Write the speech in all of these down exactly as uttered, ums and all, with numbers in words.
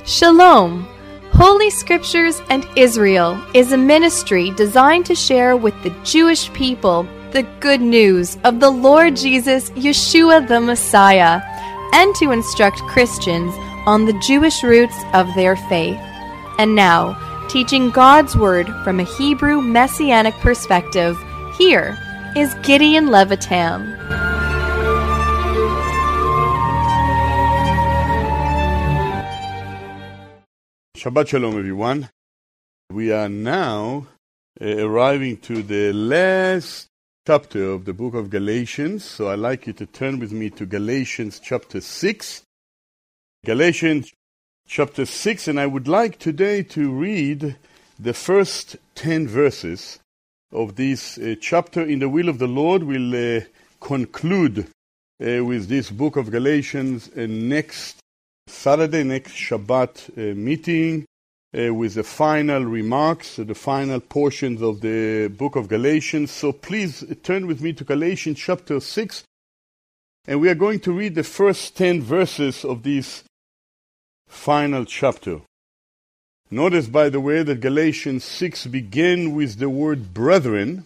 Shalom! Holy Scriptures and Israel is a ministry designed to share with the Jewish people the good news of the Lord Jesus, Yeshua the Messiah, and to instruct Christians on the Jewish roots of their faith. And now, teaching God's Word from a Hebrew Messianic perspective, here is Gideon Levitam. Shabbat Shalom, everyone. We are now uh, arriving to the last chapter of the book of Galatians. So I'd like you to turn with me to Galatians chapter six. Galatians chapter six, and I would like today to read the first ten verses of this uh, chapter. In the will of the Lord, we'll uh, conclude uh, with this book of Galatians uh, next Saturday, next Shabbat uh, meeting, uh, with the final remarks, uh, the final portions of the book of Galatians. So please uh, turn with me to Galatians chapter six, and we are going to read the first ten verses of this final chapter. Notice, by the way, that Galatians six begin with the word brethren,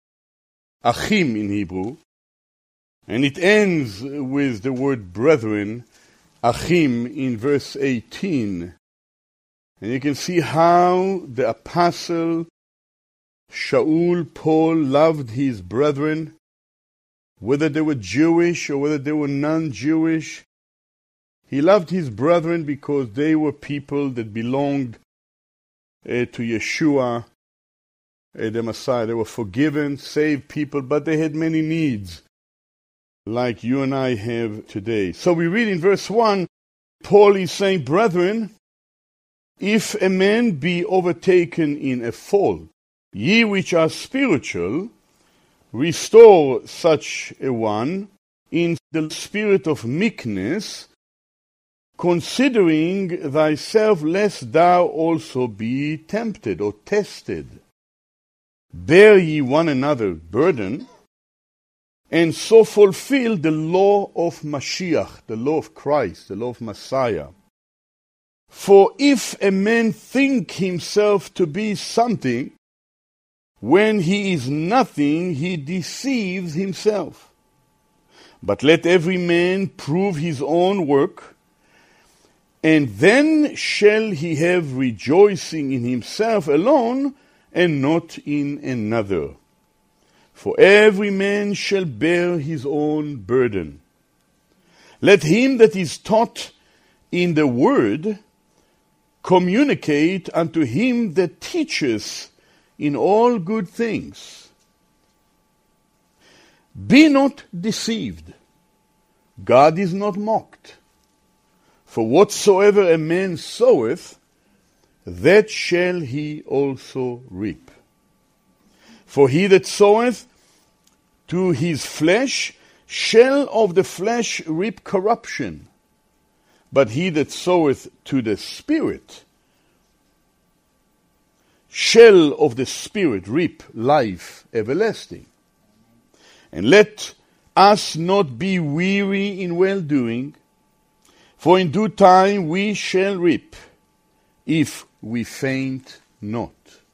achim in Hebrew, and it ends with the word brethren, achim, in verse eighteen. And you can see how the apostle Shaul, Paul, loved his brethren, whether they were Jewish or whether they were non-Jewish. He loved his brethren because they were people that belonged uh, to Yeshua, uh, the Messiah. They were forgiven, saved people, but they had many needs, like you and I have today. So we read in verse one, Paul is saying, brethren, if a man be overtaken in a fault, ye which are spiritual, restore such a one in the spirit of meekness, considering thyself, lest thou also be tempted or tested. Bear ye one another burden, and so fulfill the law of Mashiach, the law of Christ, the law of Messiah. For if a man think himself to be something, when he is nothing, he deceives himself. But let every man prove his own work, and then shall he have rejoicing in himself alone, and not in another. For every man shall bear his own burden. Let him that is taught in the word communicate unto him that teaches in all good things. Be not deceived. God is not mocked. For whatsoever a man soweth, that shall he also reap. For he that soweth to his flesh shall of the flesh reap corruption, but he that soweth to the Spirit shall of the Spirit reap life everlasting. And let us not be weary in well-doing, for in due time we shall reap, if we faint not.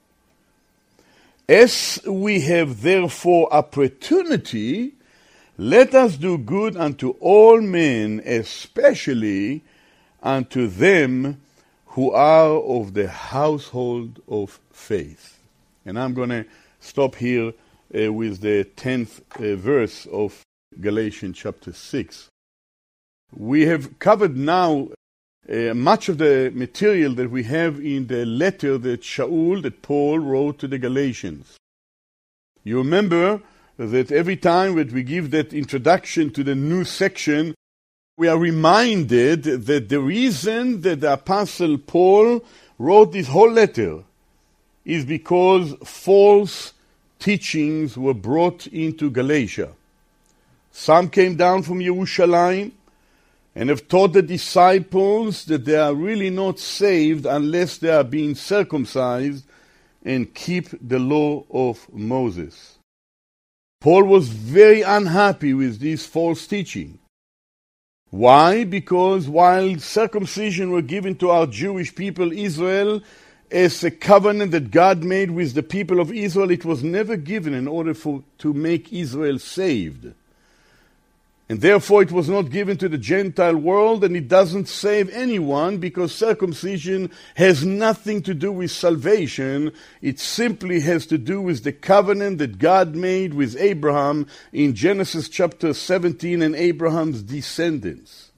As we have therefore opportunity, let us do good unto all men, especially unto them who are of the household of faith. And I'm going to stop here uh, with the tenth uh, verse of Galatians chapter six. We have covered now uh, much of the material that we have in the letter that Shaul, that Paul wrote to the Galatians. You remember that every time that we give that introduction to the new section, we are reminded that the reason that the Apostle Paul wrote this whole letter is because false teachings were brought into Galatia. Some came down from Jerusalem and have taught the disciples that they are really not saved unless they are being circumcised and keep the law of Moses. Paul was very unhappy with this false teaching. Why? Because while circumcision were given to our Jewish people, Israel, as a covenant that God made with the people of Israel, it was never given in order for, to make Israel saved. And therefore it was not given to the Gentile world, and it doesn't save anyone, because circumcision has nothing to do with salvation. It simply has to do with the covenant that God made with Abraham in Genesis chapter seventeen and Abraham's descendants.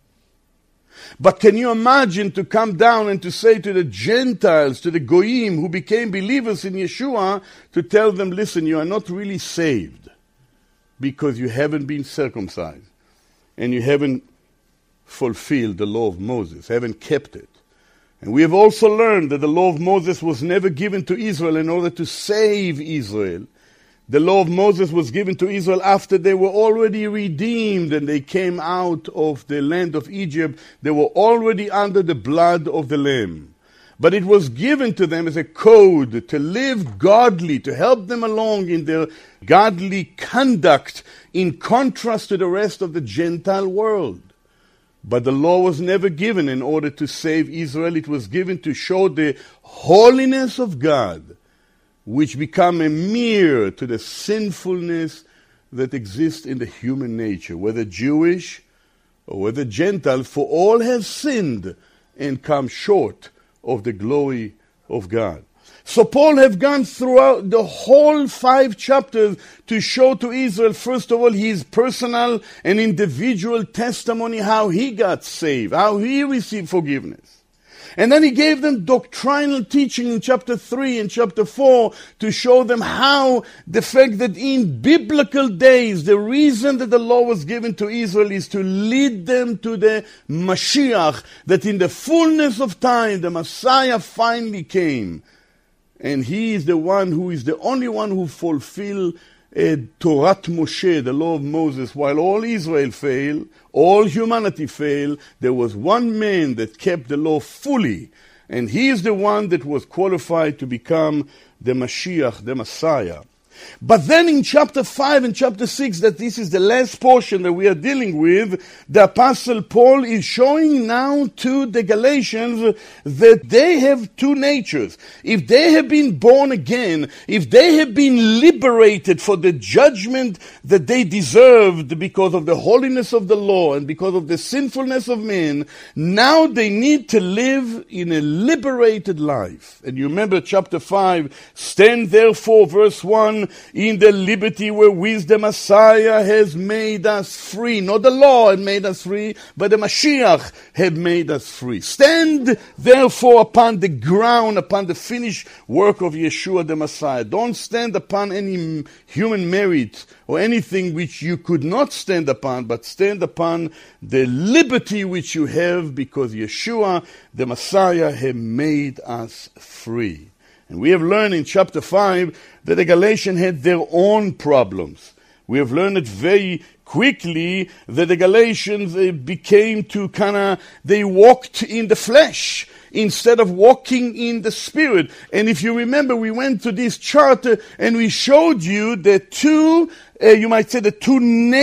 But can you imagine to come down and to say to the Gentiles, to the Goyim who became believers in Yeshua, to tell them, listen, you are not really saved because you haven't been circumcised. And you haven't fulfilled the law of Moses, haven't kept it. And we have also learned that the law of Moses was never given to Israel in order to save Israel. The law of Moses was given to Israel after they were already redeemed and they came out of the land of Egypt. They were already under the blood of the Lamb. But it was given to them as a code to live godly, to help them along in their godly conduct in contrast to the rest of the Gentile world. But the law was never given in order to save Israel. It was given to show the holiness of God, which become a mirror to the sinfulness that exists in the human nature, whether Jewish or whether Gentile, for all have sinned and come short of the glory of God. So Paul have gone throughout the whole five chapters to show to Israel, first of all, his personal and individual testimony, how he got saved, how he received forgiveness. And then he gave them doctrinal teaching in chapter three and chapter four to show them how the fact that in biblical days, the reason that the law was given to Israel is to lead them to the Mashiach, that in the fullness of time, the Messiah finally came. And he is the one who is the only one who fulfilled uh, Torat Moshe, the law of Moses. While all Israel failed, all humanity failed, there was one man that kept the law fully. And he is the one that was qualified to become the Mashiach, the Messiah. But then in chapter five and chapter six, that this is the last portion that we are dealing with, the Apostle Paul is showing now to the Galatians that they have two natures. If they have been born again, if they have been liberated for the judgment that they deserved because of the holiness of the law and because of the sinfulness of men, now they need to live in a liberated life. And you remember chapter five, stand therefore, verse one, in the liberty wherewith the Messiah has made us free. Not the law had made us free, but the Mashiach had made us free. Stand therefore upon the ground, upon the finished work of Yeshua the Messiah. Don't stand upon any human merit or anything which you could not stand upon, but stand upon the liberty which you have because Yeshua the Messiah had made us free. And we have learned in chapter five that the Galatians had their own problems. We have learned it very quickly that the Galatians uh, became to kind of, they walked in the flesh instead of walking in the spirit. And if you remember, we went to this chart uh, and we showed you the two, uh, you might say the two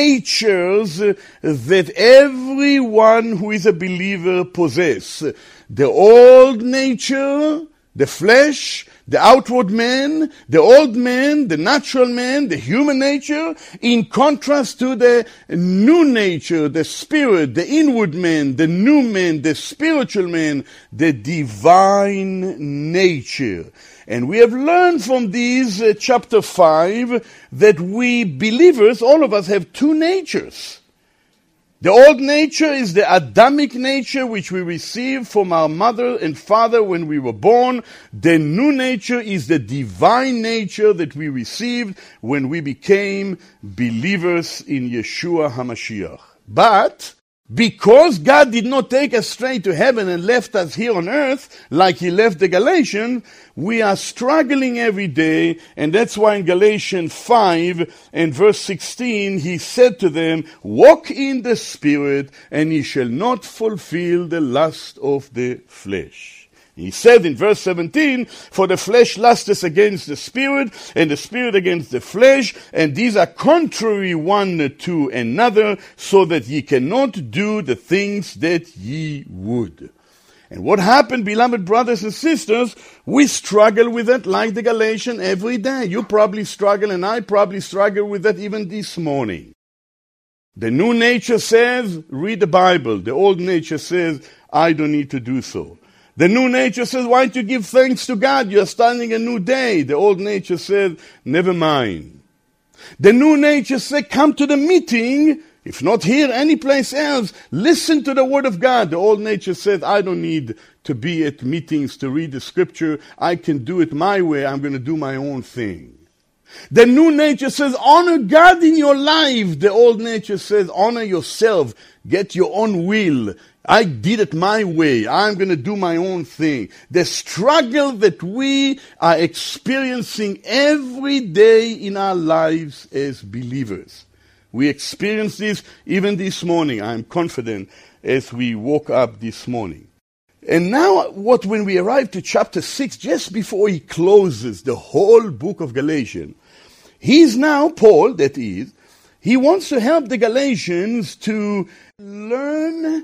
natures uh, that everyone who is a believer possess. The old nature, the flesh, the outward man, the old man, the natural man, the human nature, in contrast to the new nature, the spirit, the inward man, the new man, the spiritual man, the divine nature. And we have learned from these, uh, chapter five, that we believers, all of us, have two natures. The old nature is the Adamic nature which we received from our mother and father when we were born. The new nature is the divine nature that we received when we became believers in Yeshua HaMashiach. But because God did not take us straight to heaven and left us here on earth like he left the Galatians, we are struggling every day, and that's why in Galatians five and verse sixteen he said to them, walk in the Spirit and ye shall not fulfill the lust of the flesh. He said in verse seventeen, for the flesh lusteth against the spirit, and the spirit against the flesh, and these are contrary one to another, so that ye cannot do the things that ye would. And what happened, beloved brothers and sisters, we struggle with it like the Galatians every day. You probably struggle, and I probably struggle with that even this morning. The new nature says, read the Bible. The old nature says, I don't need to do so. The new nature says, why don't you give thanks to God? You're starting a new day. The old nature says, never mind. The new nature says, come to the meeting. If not here, any place else, listen to the word of God. The old nature says, I don't need to be at meetings to read the scripture. I can do it my way. I'm going to do my own thing. The new nature says, honor God in your life. The old nature says, honor yourself. Get your own will. I did it my way. I'm going to do my own thing. The struggle that we are experiencing every day in our lives as believers. We experience this even this morning. I'm confident as we woke up this morning. And now, what when we arrive to chapter six, just before he closes the whole book of Galatians, he's now, Paul, that is, he wants to help the Galatians to learn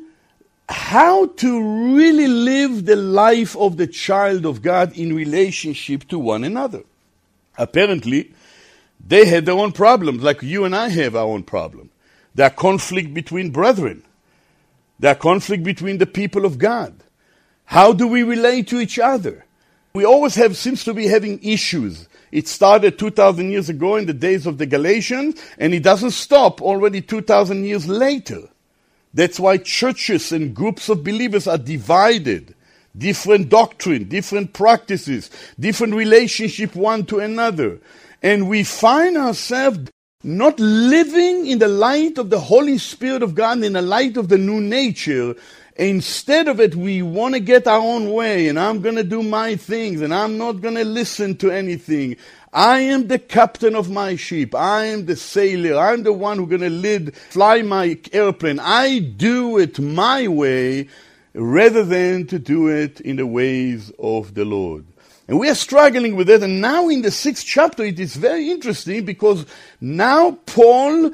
how to really live the life of the child of God in relationship to one another. Apparently, they had their own problems, like you and I have our own problem. There are conflict between brethren. There are conflict between the people of God. How do we relate to each other? We always have, seems to be having issues. It started two thousand years ago in the days of the Galatians, and it doesn't stop already two thousand years later. That's why churches and groups of believers are divided. Different doctrine, different practices, different relationship one to another. And we find ourselves not living in the light of the Holy Spirit of God, in the light of the new nature. Instead of it, we want to get our own way, and I'm going to do my things, and I'm not going to listen to anything. I am the captain of my ship. I am the sailor. I'm the one who's going to lead, fly my airplane. I do it my way rather than to do it in the ways of the Lord. And we are struggling with it. And now in the sixth chapter, it is very interesting because now Paul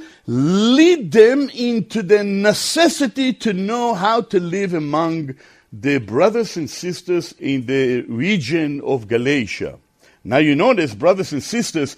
lead them into the necessity to know how to live among the brothers and sisters in the region of Galatia. Now you notice, brothers and sisters,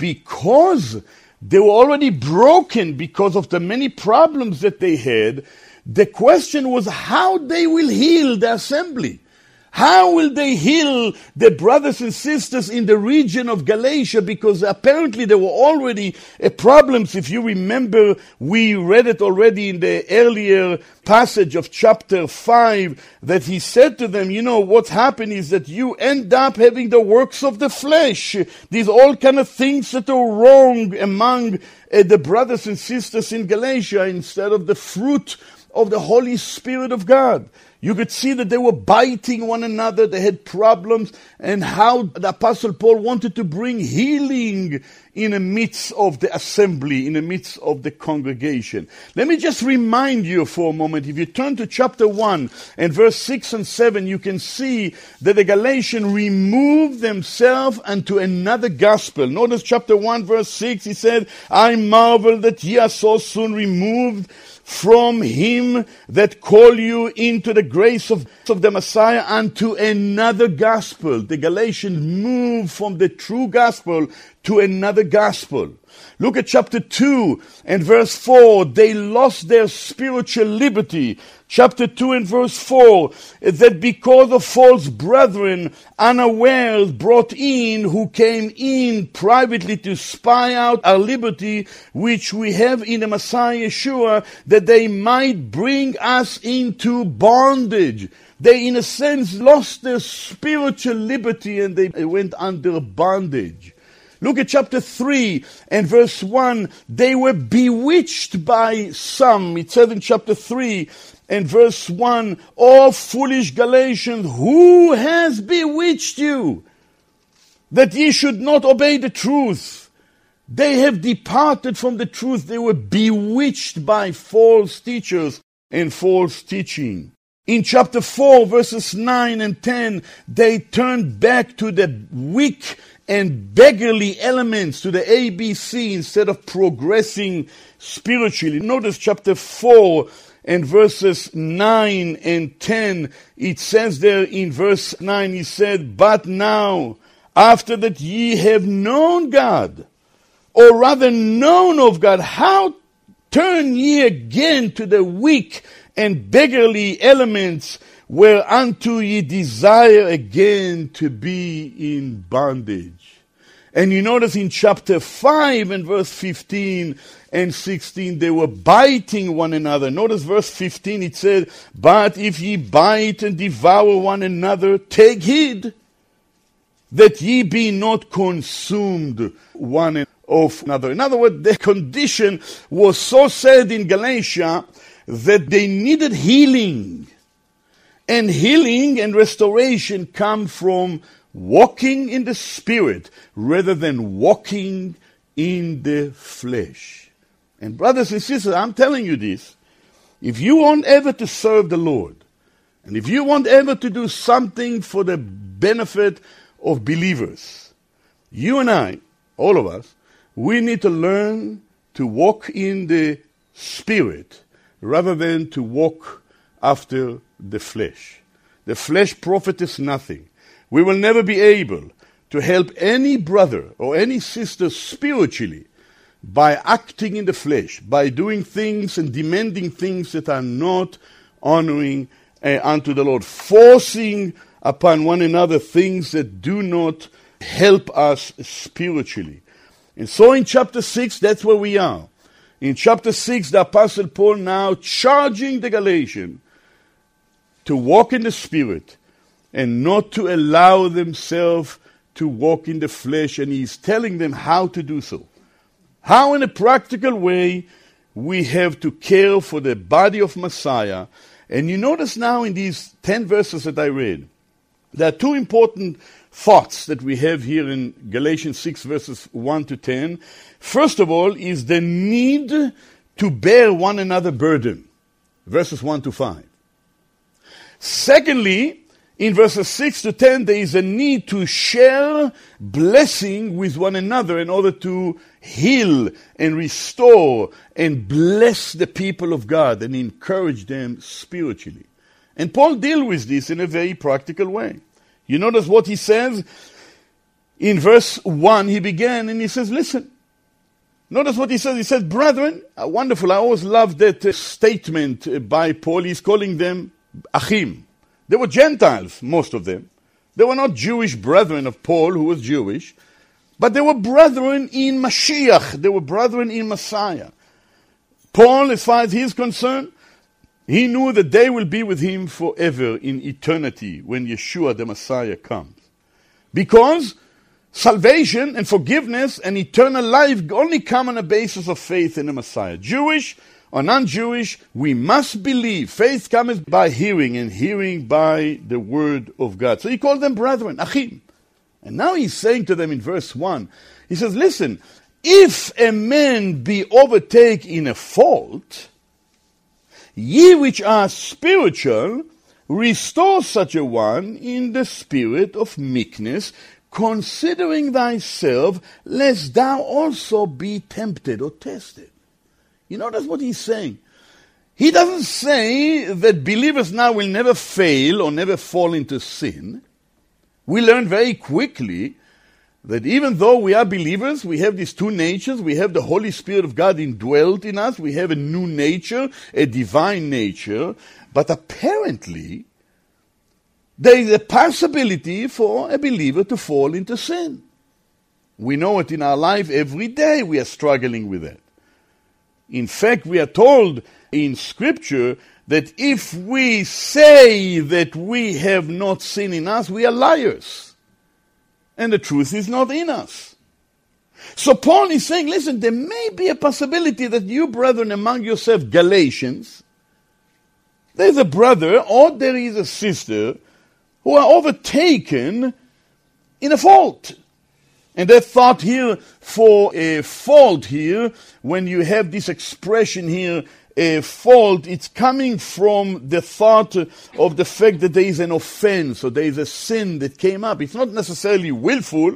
because they were already broken because of the many problems that they had, the question was how they will heal the assembly. How will they heal the brothers and sisters in the region of Galatia? Because apparently there were already uh, problems. If you remember, we read it already in the earlier passage of chapter five, that he said to them, you know, what's happened is that you end up having the works of the flesh. These all kind of things that are wrong among uh, the brothers and sisters in Galatia instead of the fruit of the Holy Spirit of God. You could see that they were biting one another, they had problems, and how the Apostle Paul wanted to bring healing in the midst of the assembly, in the midst of the congregation. Let me just remind you for a moment, if you turn to chapter one and verse six and seven, you can see that the Galatians removed themselves unto another gospel. Notice chapter one verse six, he said, I marvel that ye are so soon removed from him that call you into the grace of, of the Messiah unto another gospel. The Galatians moved from the true gospel to another gospel. Look at chapter two and verse four. They lost their spiritual liberty. Chapter two and verse four, that because of false brethren unawares brought in, who came in privately to spy out our liberty, which we have in the Messiah Yeshua, that they might bring us into bondage. They, in a sense, lost their spiritual liberty and they went under bondage. Look at chapter three and verse one. They were bewitched by some. It says in chapter three and verse one, O foolish Galatians, who has bewitched you, that ye should not obey the truth? They have departed from the truth. They were bewitched by false teachers and false teaching. In chapter four, verses nine and ten, they turned back to the weak and beggarly elements, to the A B C, instead of progressing spiritually. Notice chapter four and verses nine and ten. It says there in verse nine, he said, "But now, after that ye have known God, or rather known of God, how turn ye again to the weak and beggarly elements, whereunto ye desire again to be in bondage?" And you notice in chapter five and verse fifteen and sixteen, they were biting one another. Notice verse fifteen, it said, "But if ye bite and devour one another, take heed that ye be not consumed one of another." In other words, the condition was so sad in Galatia that they needed healing. And healing and restoration come from walking in the Spirit rather than walking in the flesh. And brothers and sisters, I'm telling you this, if you want ever to serve the Lord, and if you want ever to do something for the benefit of believers, you and I, all of us, we need to learn to walk in the Spirit rather than to walk after the flesh. The flesh profiteth nothing. We will never be able to help any brother or any sister spiritually by acting in the flesh, by doing things and demanding things that are not honoring uh, unto the Lord, forcing upon one another things that do not help us spiritually. And so in chapter six, that's where we are. In chapter six, the Apostle Paul now charging the Galatians to walk in the Spirit and not to allow themselves to walk in the flesh, and he's telling them how to do so. How in a practical way we have to care for the body of Messiah. And you notice now in these ten verses that I read, there are two important thoughts that we have here in Galatians six verses one to ten. First of all is the need to bear one another burden, verses one to five. Secondly, in verses six to ten, there is a need to share blessing with one another in order to heal and restore and bless the people of God and encourage them spiritually. And Paul deals with this in a very practical way. You notice what he says in verse one, he began and he says, listen. Notice what he says. He said, brethren, uh, wonderful. I always love that uh, statement uh, by Paul. He's calling them Achim. They were Gentiles, most of them. They were not Jewish brethren of Paul, who was Jewish, but they were brethren in Mashiach. They were brethren in Messiah. Paul, as far as he is concerned, he knew that they will be with him forever in eternity when Yeshua the Messiah comes. Because salvation and forgiveness and eternal life only come on a basis of faith in the Messiah. Jewish or non-Jewish, we must believe. Faith comes by hearing, and hearing by the word of God. So he called them brethren, Achim. And now he's saying to them in verse one, he says, listen, if a man be overtaken in a fault, ye which are spiritual, restore such a one in the spirit of meekness, considering thyself, lest thou also be tempted or tested. You know, that's what he's saying. He doesn't say that believers now will never fail or never fall into sin. We learn very quickly that even though we are believers, we have these two natures. We have the Holy Spirit of God indwelt in us. We have a new nature, a divine nature. But apparently, there is a possibility for a believer to fall into sin. We know it in our life every day. We are struggling with it. In fact, we are told in Scripture that if we say that we have not sin in us, we are liars. And the truth is not in us. So Paul is saying, listen, there may be a possibility that you brethren among yourself, Galatians, there's a brother or there is a sister who are overtaken in a fault. And that thought here for a fault here, when you have this expression here, a fault, it's coming from the thought of the fact that there is an offense or there is a sin that came up. It's not necessarily willful,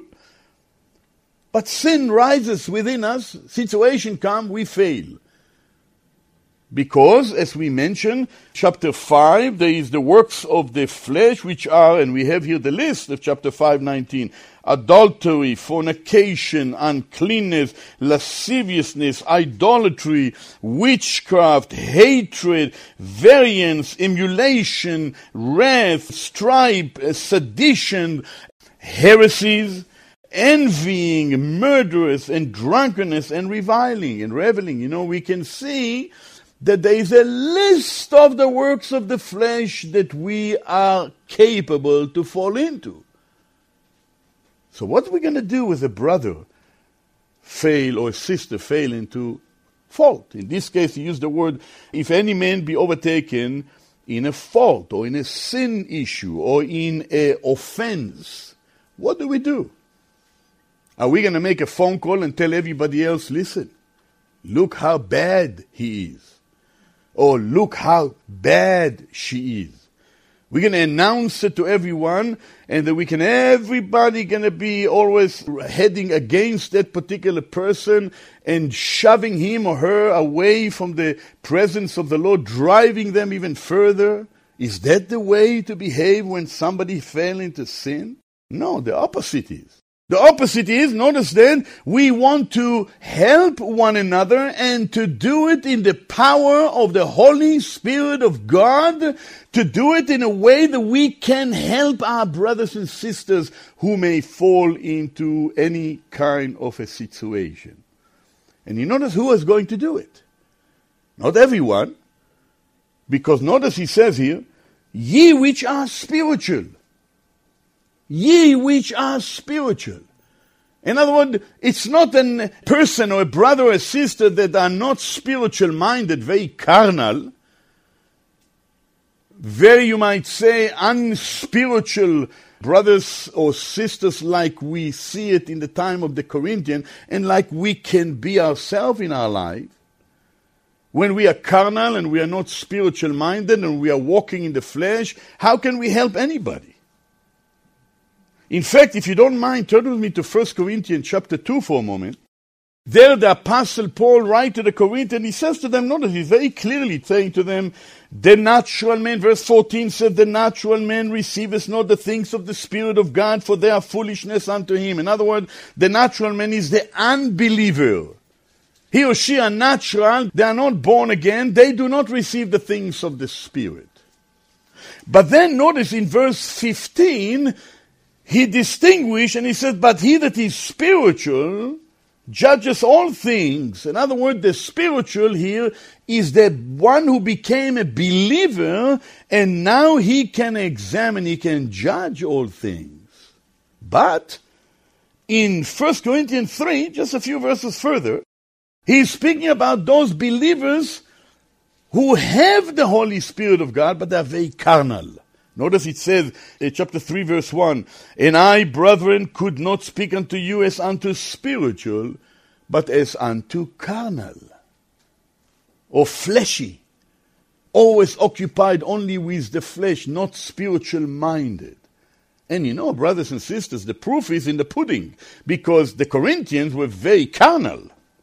but sin rises within us, situation comes, we fail. Because, as we mentioned, chapter five, there is the works of the flesh, which are, and we have here the list of chapter five, nineteen, adultery, fornication, uncleanness, lasciviousness, idolatry, witchcraft, hatred, variance, emulation, wrath, strife, sedition, heresies, envying, murderers, and drunkenness, and reviling, and reveling. You know, we can see that there is a list of the works of the flesh that we are capable to fall into. So what are we going to do with a brother fail or a sister fail into fault? In this case, he used the word, if any man be overtaken in a fault or in a sin issue or in a offense, what do we do? Are we going to make a phone call and tell everybody else, listen, look how bad he is? Or look how bad she is. We're going to announce it to everyone, and that we can, everybody going to be always heading against that particular person and shoving him or her away from the presence of the Lord, driving them even further. Is that the way to behave when somebody fell into sin? No, the opposite is. The opposite is, notice then, we want to help one another and to do it in the power of the Holy Spirit of God, to do it in a way that we can help our brothers and sisters who may fall into any kind of a situation. And you notice who is going to do it. Not everyone, because notice he says here, ye which are spiritual. Ye which are spiritual. In other words, it's not a person or a brother or a sister that are not spiritual minded, very carnal, very, you might say, unspiritual brothers or sisters like we see it in the time of the Corinthians and like we can be ourselves in our life. When we are carnal and we are not spiritual minded and we are walking in the flesh, how can we help anybody? In fact, if you don't mind, turn with me to First Corinthians chapter two for a moment. There the Apostle Paul writes to the Corinthians, he says to them, notice, he's very clearly saying to them, the natural man, verse fourteen said, the natural man receiveth not the things of the Spirit of God, for they are foolishness unto him. In other words, the natural man is the unbeliever. He or she are natural, they are not born again, they do not receive the things of the Spirit. But then notice in verse fifteen, he distinguished and he said, but he that is spiritual judges all things. In other words, the spiritual here is the one who became a believer and now he can examine, he can judge all things. But in First Corinthians three, just a few verses further, he's speaking about those believers who have the Holy Spirit of God, but they are very carnal. Notice it says in chapter three, verse one, and I, brethren, could not speak unto you as unto spiritual, but as unto carnal, or fleshy, always occupied only with the flesh, not spiritual minded. And you know, brothers and sisters, the proof is in the pudding, because the Corinthians were very carnal.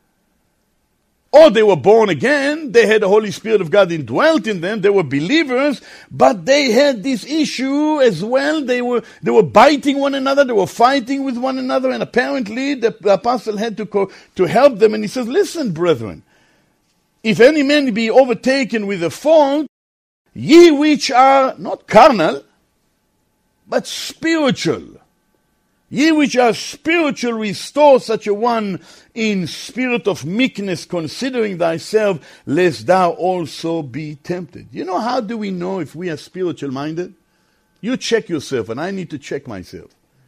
Or they were born again, they had the Holy Spirit of God indwelt in them, they wwere believers, but they had this issue as well. They were they were biting one another, they were fighting with one another, and apparently the, the apostle had to, co- to help them, and he says, listen, brethren, if any man be overtaken with a fault, ye which are not carnal, but spiritual, ye which are spiritual, restore such a one in spirit of meekness, considering thyself, lest thou also be tempted. You know, how do we know if we are spiritual minded? You check yourself, and I need to check myself.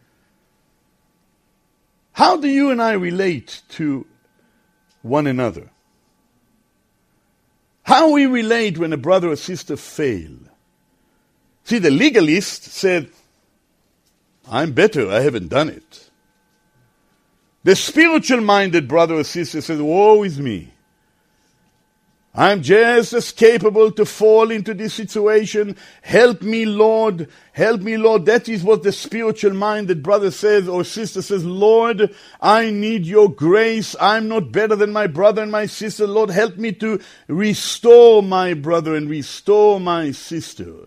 How do you and I relate to one another? How we relate when a brother or sister fail? See, the legalist said, I'm better, I haven't done it. The spiritual-minded brother or sister says, woe is me. I'm just as capable to fall into this situation. Help me, Lord. Help me, Lord. That is what the spiritual-minded brother says or sister says. Lord, I need your grace. I'm not better than my brother and my sister. Lord, help me to restore my brother and restore my sister.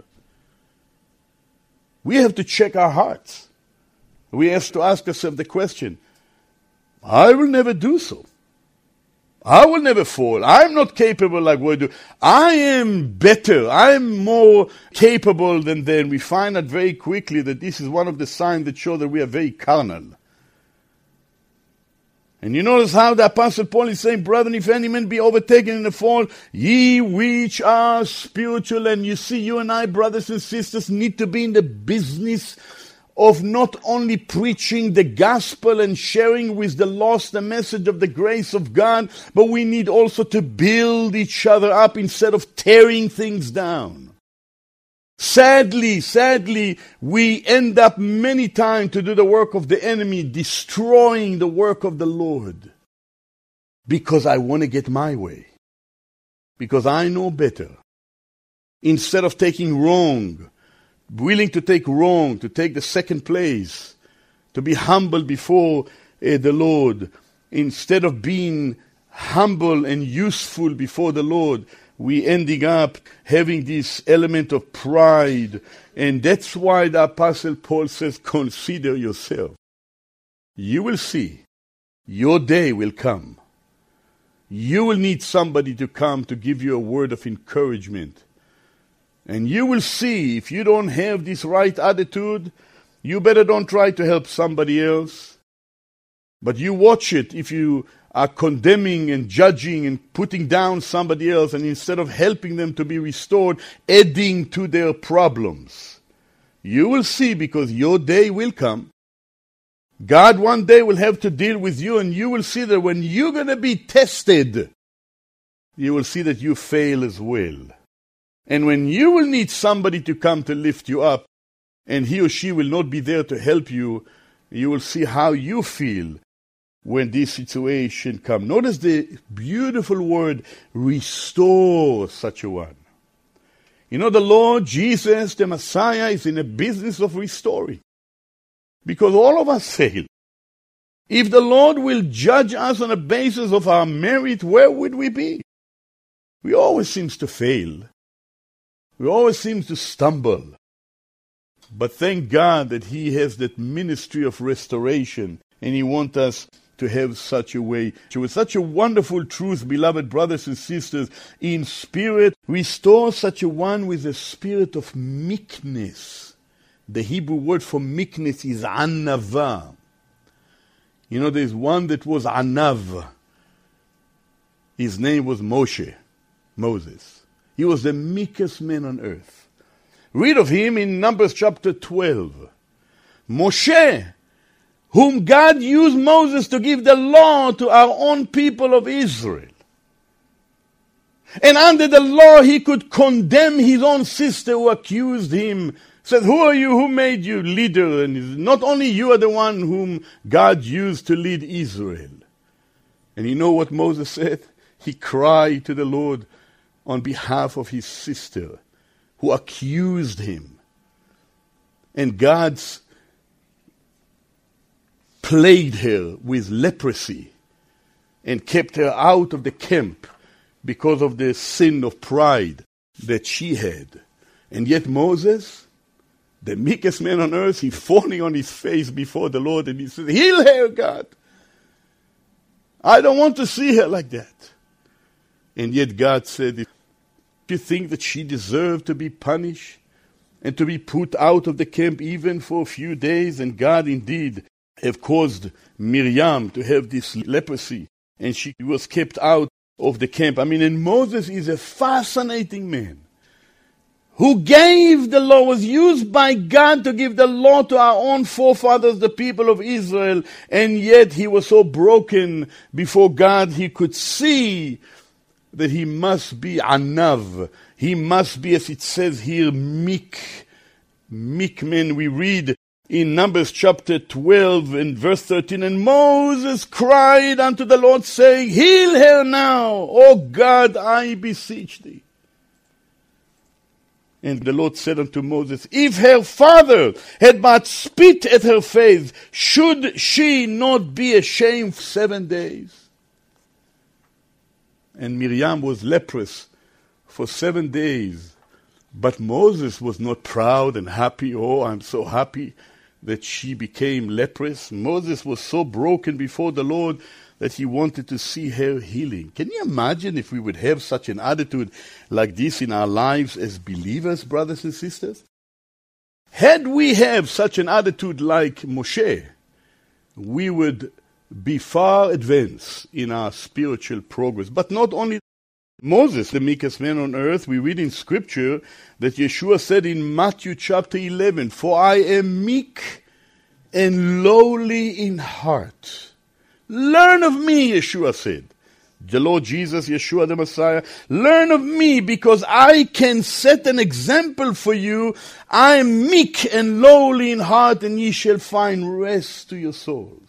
We have to check our hearts. We have to ask ourselves the question, I will never do so. I will never fall. I'm not capable like what I do. I am better. I'm more capable than them. We find out very quickly that this is one of the signs that show that we are very carnal. And you notice how the Apostle Paul is saying, brethren, if any man be overtaken in the fall, ye which are spiritual. And you see, you and I, brothers and sisters, need to be in the business of not only preaching the gospel and sharing with the lost the message of the grace of God, but we need also to build each other up instead of tearing things down. Sadly, sadly, we end up many times to do the work of the enemy, destroying the work of the Lord. Because I want to get my way. Because I know better. Instead of taking wrong, willing to take wrong, to take the second place, to be humble before uh, the Lord. Instead of being humble and useful before the Lord, we ending up having this element of pride. And that's why the Apostle Paul says, consider yourself. You will see, your day will come. You will need somebody to come to give you a word of encouragement. And you will see, if you don't have this right attitude, you better don't try to help somebody else. But you watch it if you are condemning and judging and putting down somebody else, and instead of helping them to be restored, adding to their problems. You will see, because your day will come. God one day will have to deal with you, and you will see that when you're going to be tested, you will see that you fail as well. And when you will need somebody to come to lift you up, and he or she will not be there to help you, you will see how you feel when this situation comes. Notice the beautiful word, restore such a one. You know, the Lord Jesus, the Messiah, is in a business of restoring. Because all of us fail. If the Lord will judge us on the basis of our merit, where would we be? We always seem to fail. We always seem to stumble. But thank God that He has that ministry of restoration, and He wants us to have such a way. With such a wonderful truth, beloved brothers and sisters, in spirit, restore such a one with a spirit of meekness. The Hebrew word for meekness is anava. You know, there's one that was anav. His name was Moshe, Moses. He was the meekest man on earth. Read of him in Numbers chapter twelve. Moshe, whom God used Moses to give the law to our own people of Israel. And under the law, he could condemn his own sister who accused him. Said, who are you? Who made you leader? And not only you are the one whom God used to lead Israel. And you know what Moses said? He cried to the Lord on behalf of his sister who accused him. And God's plagued her with leprosy and kept her out of the camp because of the sin of pride that she had. And yet Moses, the meekest man on earth, he's falling on his face before the Lord and he says, heal her, God. I don't want to see her like that. And yet God said, do you think that she deserved to be punished and to be put out of the camp even for a few days? And God indeed have caused Miriam to have this leprosy, and she was kept out of the camp. I mean, and Moses is a fascinating man who gave the law, was used by God to give the law to our own forefathers, the people of Israel, and yet he was so broken before God he could see that he must be anav. He must be, as it says here, meek. Meek men. We read in Numbers chapter twelve and verse thirteen, and Moses cried unto the Lord, saying, Heal her now, O God, I beseech thee. And the Lord said unto Moses, If her father had but spit at her face, should she not be ashamed seven days? And Miriam was leprous for seven days. But Moses was not proud and happy. Oh, I'm so happy that she became leprous. Moses was so broken before the Lord that he wanted to see her healing. Can you imagine if we would have such an attitude like this in our lives as believers, brothers and sisters? Had we have such an attitude like Moshe, we would be far advanced in our spiritual progress. But not only Moses, the meekest man on earth, we read in Scripture that Yeshua said in Matthew chapter eleven, For I am meek and lowly in heart. Learn of me, Yeshua said. The Lord Jesus, Yeshua the Messiah, learn of me because I can set an example for you. I am meek and lowly in heart, and ye shall find rest to your souls.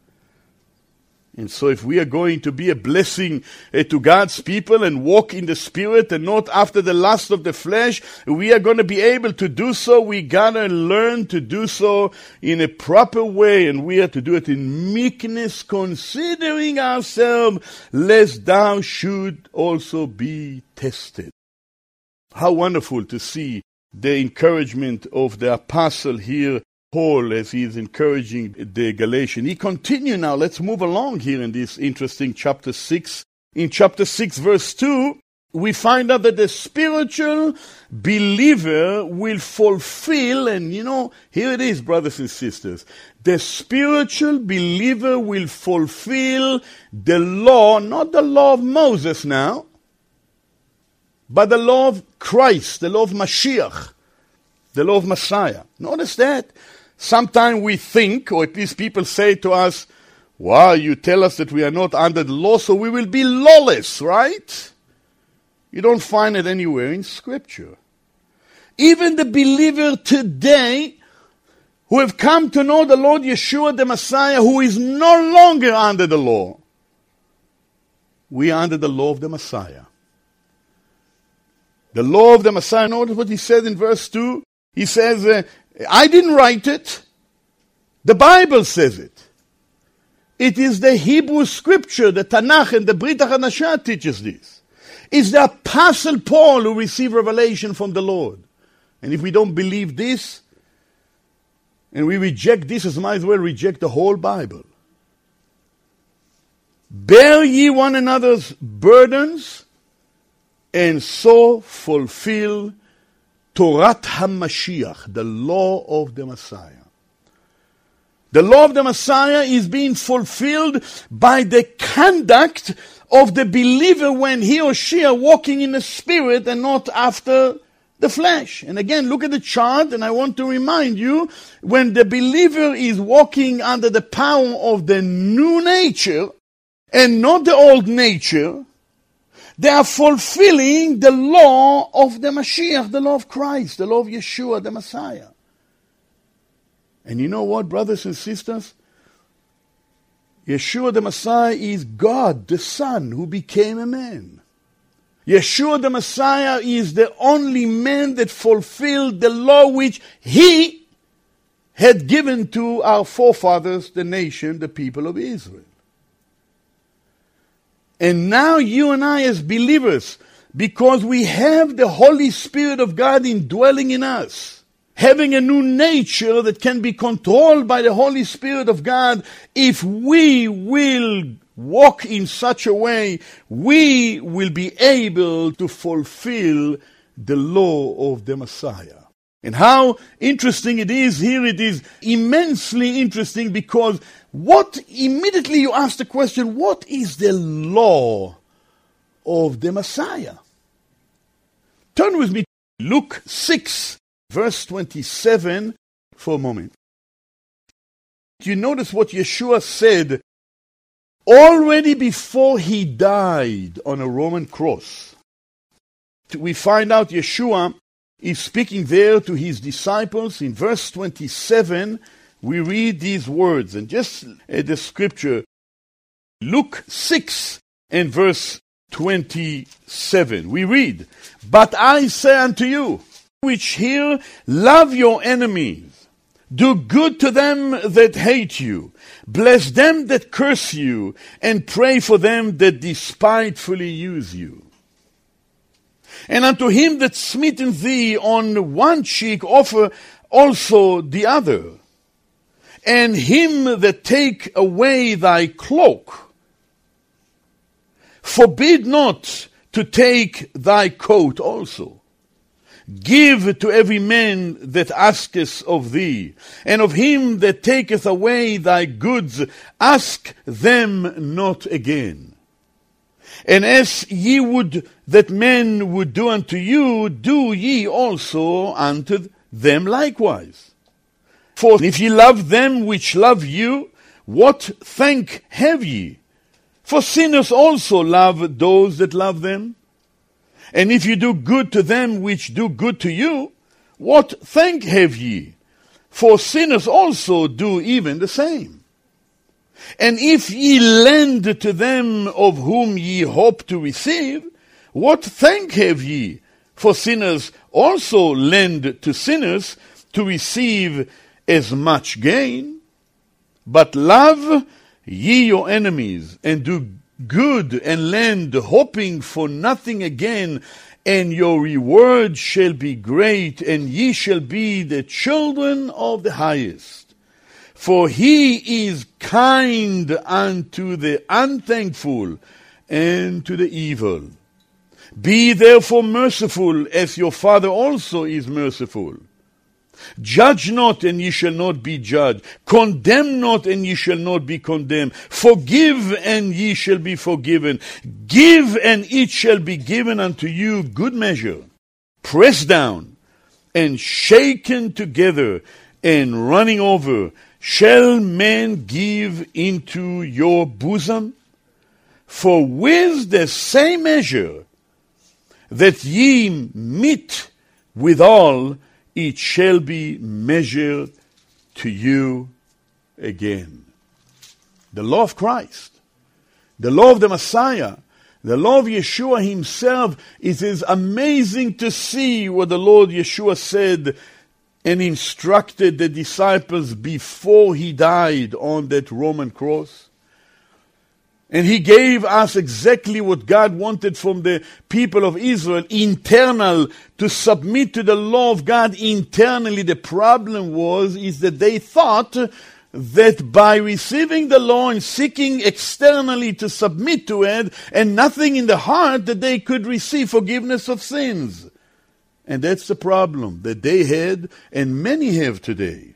And so if we are going to be a blessing uh, to God's people and walk in the Spirit and not after the lust of the flesh, we are going to be able to do so. We got to learn to do so in a proper way, and we are to do it in meekness, considering ourselves, lest thou should also be tested. How wonderful to see the encouragement of the apostle here, Paul, as he is encouraging the Galatians. He continues now. Let's move along here in this interesting chapter six. In chapter six, verse two, we find out that the spiritual believer will fulfill, and you know, here it is, brothers and sisters. The spiritual believer will fulfill the law, not the law of Moses now, but the law of Christ, the law of Mashiach, the law of Messiah. Notice that. Sometimes we think, or at least people say to us, wow, you tell us that we are not under the law, so we will be lawless, right? You don't find it anywhere in Scripture. Even the believer today who have come to know the Lord Yeshua the Messiah, who is no longer under the law, we are under the law of the Messiah. The law of the Messiah, notice what he said in verse two. He says, uh, I didn't write it. The Bible says it. It is the Hebrew Scripture, the Tanakh and the Brit HaChadashah teaches this. It's the Apostle Paul who received revelation from the Lord. And if we don't believe this, and we reject this, as might as well reject the whole Bible. Bear ye one another's burdens, and so fulfill Torat HaMashiach, the law of the Messiah. The law of the Messiah is being fulfilled by the conduct of the believer when he or she are walking in the Spirit and not after the flesh. And again, look at the chart, and I want to remind you, when the believer is walking under the power of the new nature and not the old nature, they are fulfilling the law of the Mashiach, the law of Christ, the law of Yeshua, the Messiah. And you know what, brothers and sisters? Yeshua the Messiah is God, the Son, who became a man. Yeshua the Messiah is the only man that fulfilled the law which he had given to our forefathers, the nation, the people of Israel. And now you and I as believers, because we have the Holy Spirit of God indwelling in us, having a new nature that can be controlled by the Holy Spirit of God, if we will walk in such a way, we will be able to fulfill the law of the Messiah. And how interesting it is here, it is immensely interesting, because what immediately you ask the question, what is the law of the Messiah? Turn with me to Luke six, verse twenty-seven for a moment. You notice what Yeshua said already before he died on a Roman cross. We find out Yeshua is speaking there to his disciples. In verse twenty-seven, we read these words, and just uh, the scripture, Luke six and verse twenty-seven. We read, "But I say unto you, which hear, love your enemies, do good to them that hate you, bless them that curse you, and pray for them that despitefully use you. And unto him that smitten thee on one cheek offer also the other. And him that take away thy cloak, forbid not to take thy coat also. Give to every man that asketh of thee, and of him that taketh away thy goods, ask them not again. And as ye would that men would do unto you, do ye also unto them likewise. For if ye love them which love you, what thank have ye? For sinners also love those that love them. And if ye do good to them which do good to you, what thank have ye? For sinners also do even the same. And if ye lend to them of whom ye hope to receive, what thank have ye? For sinners also lend to sinners to receive as much gain. But love ye your enemies, and do good and lend, hoping for nothing again, and your reward shall be great, and ye shall be the children of the highest. For he is kind unto the unthankful and to the evil. Be therefore merciful, as your Father also is merciful. Judge not, and ye shall not be judged. Condemn not, and ye shall not be condemned. Forgive, and ye shall be forgiven. Give, and it shall be given unto you good measure, pressed down, and shaken together, and running over, shall men give into your bosom? For with the same measure that ye meet withal, it shall be measured to you again. The law of Christ, the law of the Messiah, the law of Yeshua himself, it is amazing to see what the Lord Yeshua said and instructed the disciples before he died on that Roman cross. And he gave us exactly what God wanted from the people of Israel, internal, to submit to the law of God internally. The problem was, is that they thought that by receiving the law and seeking externally to submit to it, and nothing in the heart, that they could receive forgiveness of sins. And that's the problem that they had, and many have today.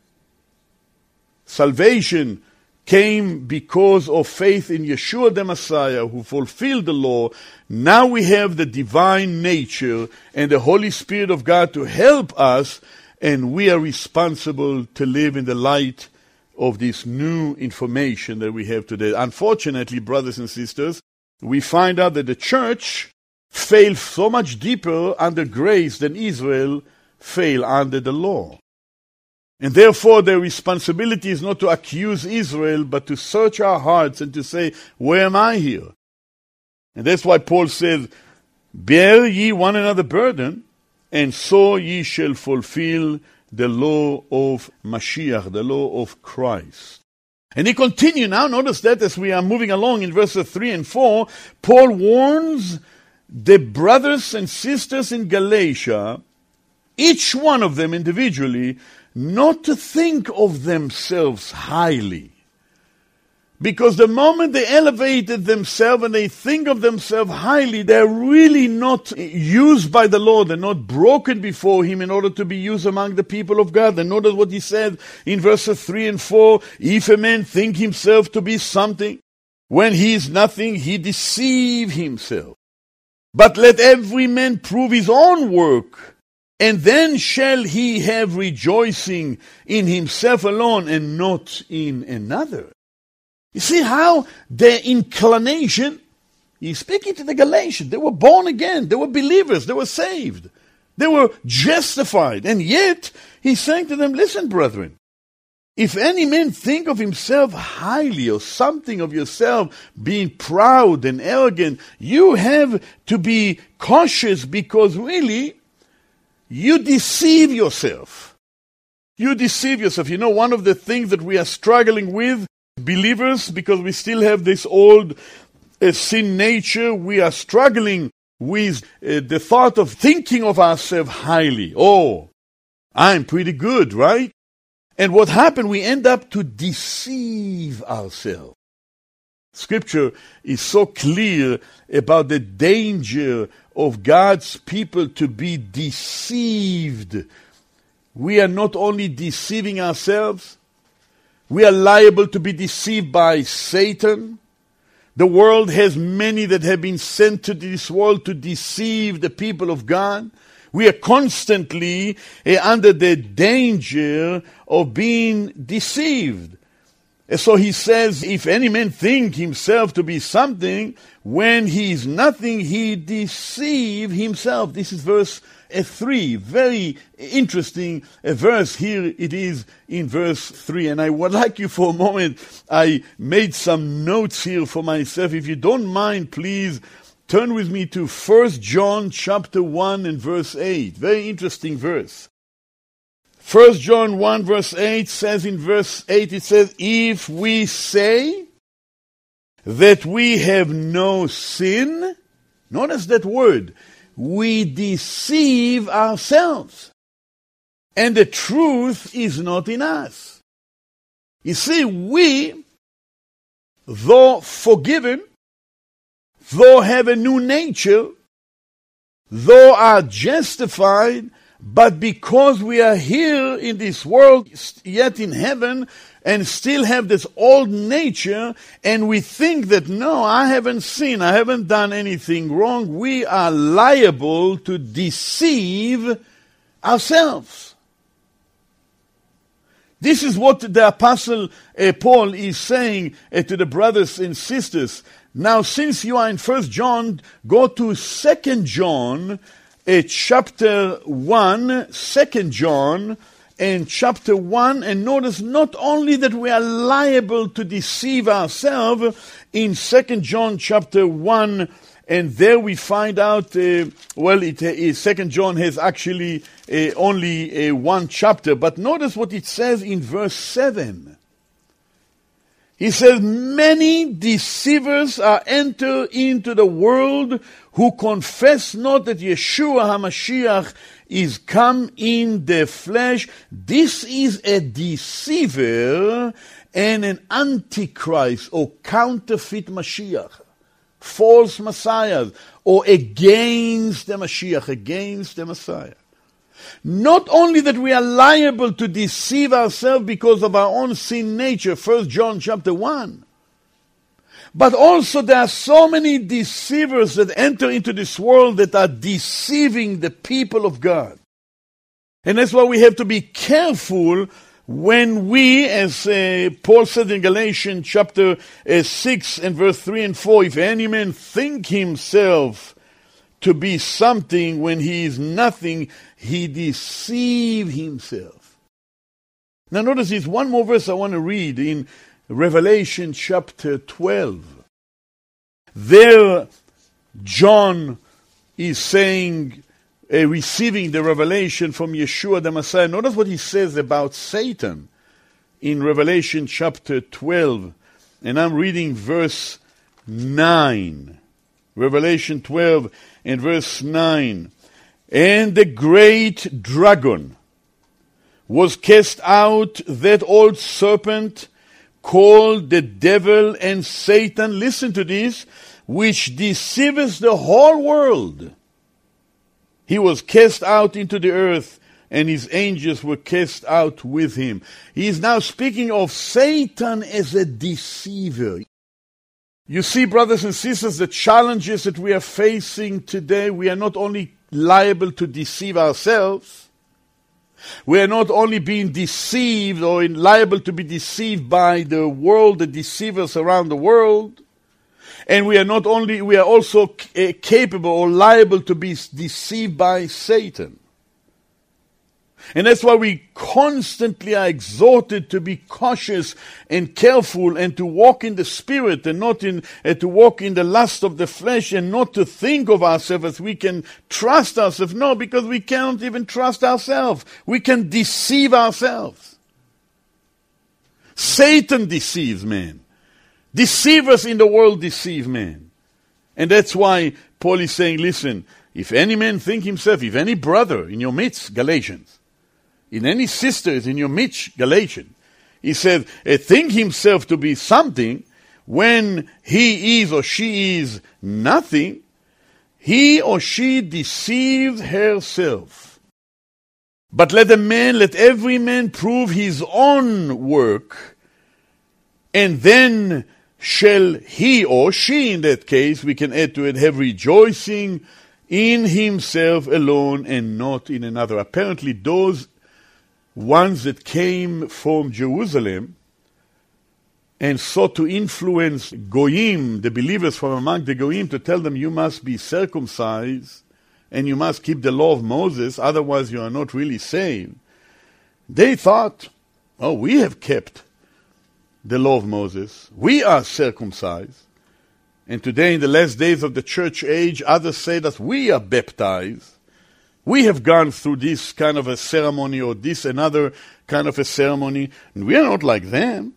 Salvation came because of faith in Yeshua the Messiah, who fulfilled the law. Now we have the divine nature and the Holy Spirit of God to help us, and we are responsible to live in the light of this new information that we have today. Unfortunately, brothers and sisters, we find out that the church failed so much deeper under grace than Israel failed under the law. And therefore their responsibility is not to accuse Israel, but to search our hearts and to say, where am I here? And that's why Paul says, bear ye one another burden, and so ye shall fulfill the law of Mashiach, the law of Christ. And he continues now, notice that as we are moving along in verses three and four, Paul warns the brothers and sisters in Galatia, each one of them individually, not to think of themselves highly. Because the moment they elevated themselves and they think of themselves highly, they're really not used by the Lord. They're not broken before Him in order to be used among the people of God. And notice what He said in verses three and four, if a man think himself to be something, when he is nothing, he deceive himself. But let every man prove his own work, and then shall he have rejoicing in himself alone and not in another. You see how their inclination, he's speaking to the Galatians, they were born again, they were believers, they were saved. They were justified. And yet, he's saying to them, listen, brethren, if any man think of himself highly or something of yourself being proud and arrogant, you have to be cautious because really you deceive yourself. You deceive yourself. You know, one of the things that we are struggling with, believers, because we still have this old uh, sin nature, we are struggling with uh, the thought of thinking of ourselves highly. Oh, I'm pretty good, right? And what happened, we end up to deceive ourselves. Scripture is so clear about the danger of God's people to be deceived. We are not only deceiving ourselves, we are liable to be deceived by Satan. The world has many that have been sent to this world to deceive the people of God. We are constantly uh, under the danger of being deceived. And so he says, if any man think himself to be something, when he is nothing, he deceive himself. This is verse uh, three. Very interesting uh, verse. Here it is in verse three. And I would like you for a moment, I made some notes here for myself. If you don't mind, please turn with me to First John chapter one and verse eight. Very interesting verse. First John one verse eight says in verse eight, it says, if we say that we have no sin, notice that word, we deceive ourselves, and the truth is not in us. You see, we, though forgiven, though have a new nature, though are justified, but because we are here in this world, yet in heaven, and still have this old nature, and we think that, no, I haven't sinned, I haven't done anything wrong, we are liable to deceive ourselves. This is what the Apostle uh, Paul is saying uh, to the brothers and sisters. Now, since you are in First John, go to Second John, uh, chapter one, Second John, and chapter one, and notice not only that we are liable to deceive ourselves in Second John chapter one, and there we find out, uh, well, it is, Second John has actually uh, only uh, one chapter, but notice what it says in verse seven. He says, many deceivers are entered into the world who confess not that Yeshua HaMashiach is come in the flesh. This is a deceiver and an antichrist or counterfeit Mashiach, false messiahs, or against the Mashiach, against the Messiah. Not only that we are liable to deceive ourselves because of our own sin nature, First John chapter one, but also there are so many deceivers that enter into this world that are deceiving the people of God. And that's why we have to be careful when we, as uh, Paul said in Galatians chapter uh, six and verse three and four, if any man think himself to be something when he is nothing, he deceive himself. Now notice this one more verse I want to read in Revelation chapter twelve. There John is saying, uh, receiving the revelation from Yeshua the Messiah. Notice what he says about Satan in Revelation chapter twelve. And I'm reading verse nine. Revelation twelve and verse nine. And the great dragon was cast out, that old serpent called the devil and Satan, listen to this, which deceiveth the whole world. He was cast out into the earth, and his angels were cast out with him. He is now speaking of Satan as a deceiver. You see, brothers and sisters, the challenges that we are facing today, we are not only liable to deceive ourselves, we are not only being deceived or liable to be deceived by the world, the deceivers around the world, and we are not only, we are also uh, capable or liable to be deceived by Satan. And that's why we constantly are exhorted to be cautious and careful and to walk in the Spirit and not in, uh, to walk in the lust of the flesh and not to think of ourselves as we can trust ourselves. No, because we cannot even trust ourselves. We can deceive ourselves. Satan deceives man. Deceivers in the world deceive man. And that's why Paul is saying, listen, if any man think himself, if any brother in your midst, Galatians, in any sisters in your midst, Galatians, he said, uh, think himself to be something when he is or she is nothing, he or she deceives herself. But let a man, let every man prove his own work, and then shall he or she, in that case, we can add to it, have rejoicing in himself alone and not in another. Apparently those ones that came from Jerusalem and sought to influence Goyim, the believers from among the Goyim, to tell them you must be circumcised and you must keep the law of Moses, otherwise you are not really saved. They thought, oh, we have kept the law of Moses. We are circumcised. And today in the last days of the church age, others say that we are baptized. We have gone through this kind of a ceremony or this another kind of a ceremony, and we are not like them.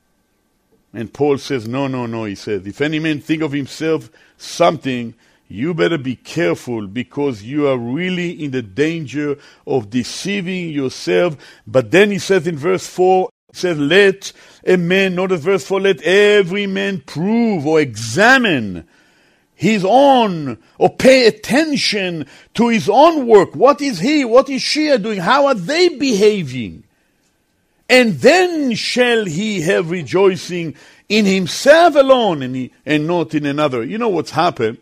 And Paul says, no, no, no, he says, if any man think of himself something, you better be careful because you are really in the danger of deceiving yourself. But then he says in verse four, he says, let a man, notice verse four, let every man prove or examine his own, or pay attention to his own work. What is he, what is she doing? How are they behaving? And then shall he have rejoicing in himself alone and, he, and not in another. You know what's happened?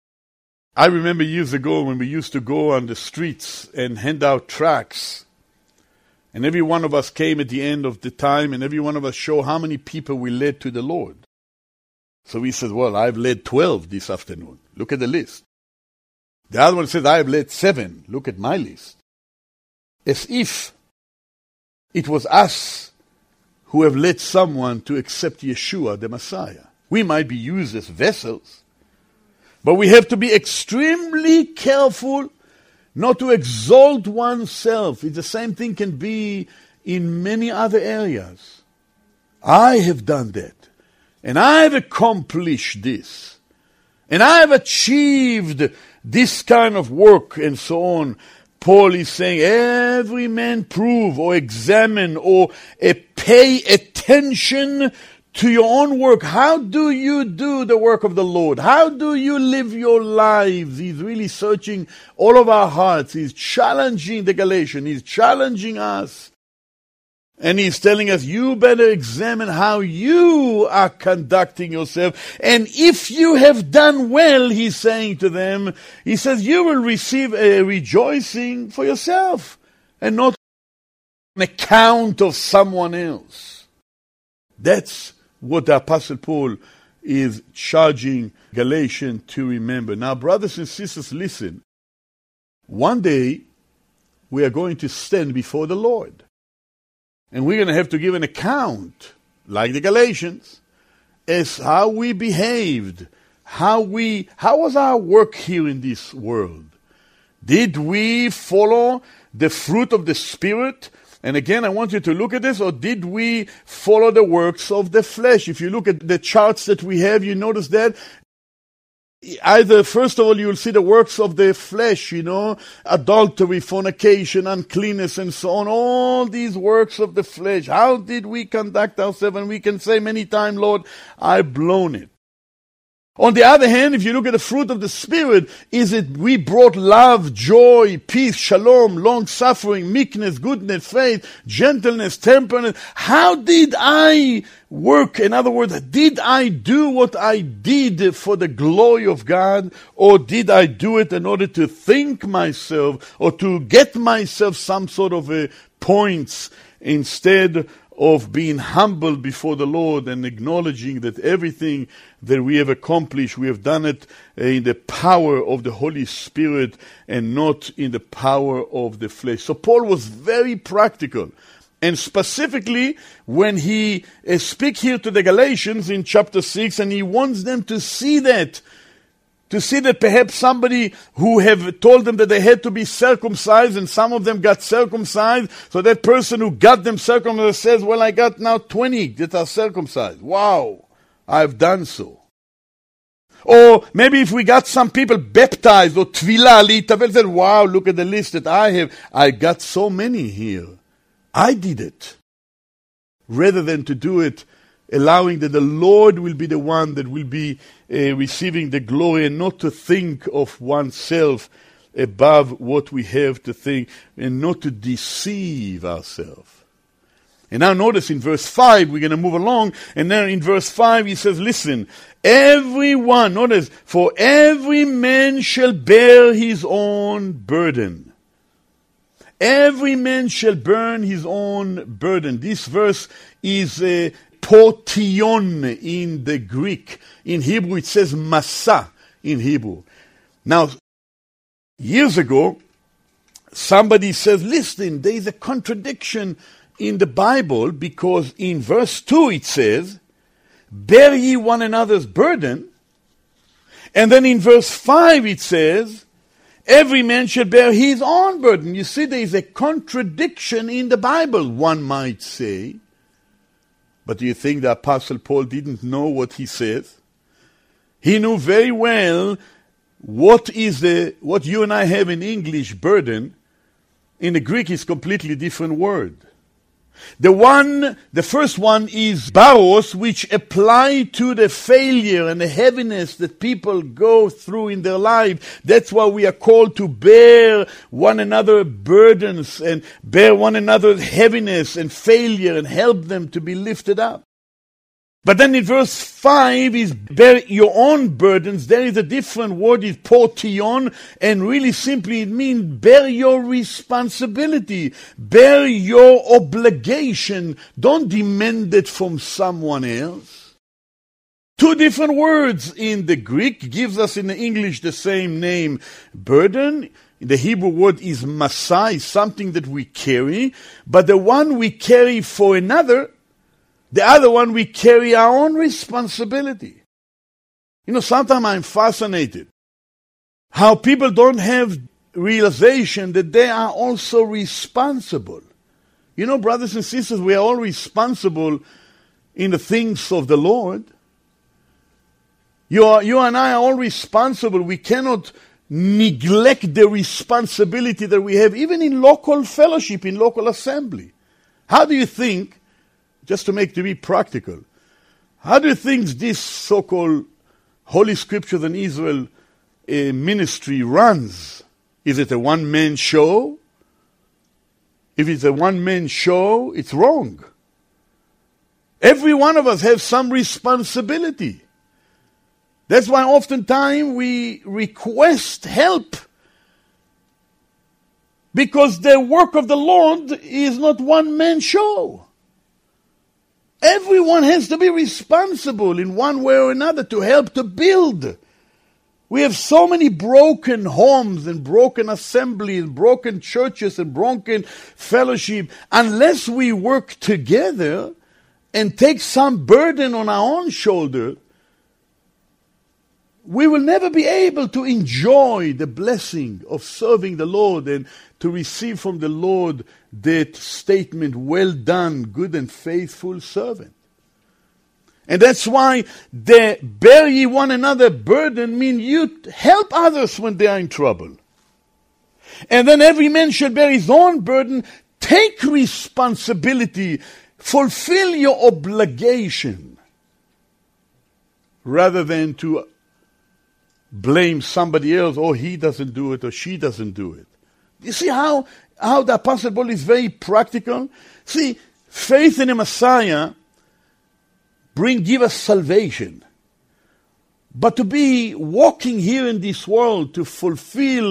I remember years ago when we used to go on the streets and hand out tracts. And every one of us came at the end of the time and every one of us showed how many people we led to the Lord. So we said, well, I've led twelve this afternoon. Look at the list. The other one said, I've led seven. Look at my list. As if it was us who have led someone to accept Yeshua, the Messiah. We might be used as vessels, but we have to be extremely careful not to exalt oneself. It's the same thing can be in many other areas. I have done that. And I have accomplished this. And I have achieved this kind of work and so on. Paul is saying, every man prove or examine or uh, pay attention to your own work. How do you do the work of the Lord? How do you live your lives? He's really searching all of our hearts. He's challenging the Galatians. He's challenging us. And he's telling us, you better examine how you are conducting yourself. And if you have done well, he's saying to them, he says, you will receive a rejoicing for yourself and not an account of someone else. That's what the Apostle Paul is charging Galatians to remember. Now, brothers and sisters, listen. One day, we are going to stand before the Lord. And we're going to have to give an account, like the Galatians, as how we behaved, how we, how was our work here in this world? Did we follow the fruit of the Spirit? And again, I want you to look at this, or did we follow the works of the flesh? If you look at the charts that we have, you notice that either, first of all, you'll see the works of the flesh, you know, adultery, fornication, uncleanness, and so on. All these works of the flesh. How did we conduct ourselves? And we can say many times, Lord, I've blown it. On the other hand, if you look at the fruit of the Spirit, is it we brought love, joy, peace, shalom, long-suffering, meekness, goodness, faith, gentleness, temperance. How did I work? In other words, did I do what I did for the glory of God, or did I do it in order to think myself or to get myself some sort of a points instead of being humble before the Lord and acknowledging that everything that we have accomplished, we have done it in the power of the Holy Spirit and not in the power of the flesh. So Paul was very practical. And specifically, when he uh, speaks here to the Galatians in chapter six, and he wants them to see that, to see that perhaps somebody who have told them that they had to be circumcised, and some of them got circumcised, so that person who got them circumcised says, well, I got now twenty that are circumcised. Wow, I've done so. Or maybe if we got some people baptized, or tvila, litavel, said, wow, look at the list that I have. I got so many here. I did it. Rather than to do it, allowing that the Lord will be the one that will be uh, receiving the glory, and not to think of oneself above what we have to think, and not to deceive ourselves. And now notice in verse five, we're going to move along, and then in verse five he says, listen, everyone, notice, for every man shall bear his own burden. Every man shall bear his own burden. This verse is uh, portion in the Greek. In Hebrew it says masa in Hebrew. Now, years ago, somebody says, listen, there is a contradiction in the Bible, because in verse two it says, bear ye one another's burden. And then in verse five it says, every man shall bear his own burden. You see, there is a contradiction in the Bible, one might say. But do you think the Apostle Paul didn't know what he says? He knew very well what is the what you and I have in English, burden. In the Greek is completely different word. The one, the first one is baros, which apply to the failure and the heaviness that people go through in their life. That's why we are called to bear one another burdens and bear one another's heaviness and failure and help them to be lifted up. But then in verse five is bear your own burdens. There is a different word, is portion, and really simply it means bear your responsibility, bear your obligation. Don't demand it from someone else. Two different words in the Greek gives us in the English the same name, burden. The Hebrew word is masa, is something that we carry, but the one we carry for another, the other one, we carry our own responsibility. You know, sometimes I'm fascinated how people don't have realization that they are also responsible. You know, brothers and sisters, we are all responsible in the things of the Lord. You, are, you and I are all responsible. We cannot neglect the responsibility that we have, even in local fellowship, in local assembly. How do you think, just to make to be practical, how do you think this so-called Holy Scriptures in Israel uh, ministry runs? Is it a one-man show? If it's a one-man show, it's wrong. Every one of us has some responsibility. That's why oftentimes we request help, because the work of the Lord is not one-man show. Everyone has to be responsible in one way or another to help to build. We have so many broken homes and broken assemblies, broken churches and broken fellowship. Unless we work together and take some burden on our own shoulder, we will never be able to enjoy the blessing of serving the Lord and to receive from the Lord that statement, well done, good and faithful servant. And that's why the bear ye one another burden mean you help others when they are in trouble. And then every man shall bear his own burden. Take responsibility. Fulfill your obligation. Rather than to blame somebody else, or he doesn't do it, or she doesn't do it. You see how, how the Apostle Paul is very practical? See, faith in the Messiah bring, give us salvation. But to be walking here in this world, to fulfill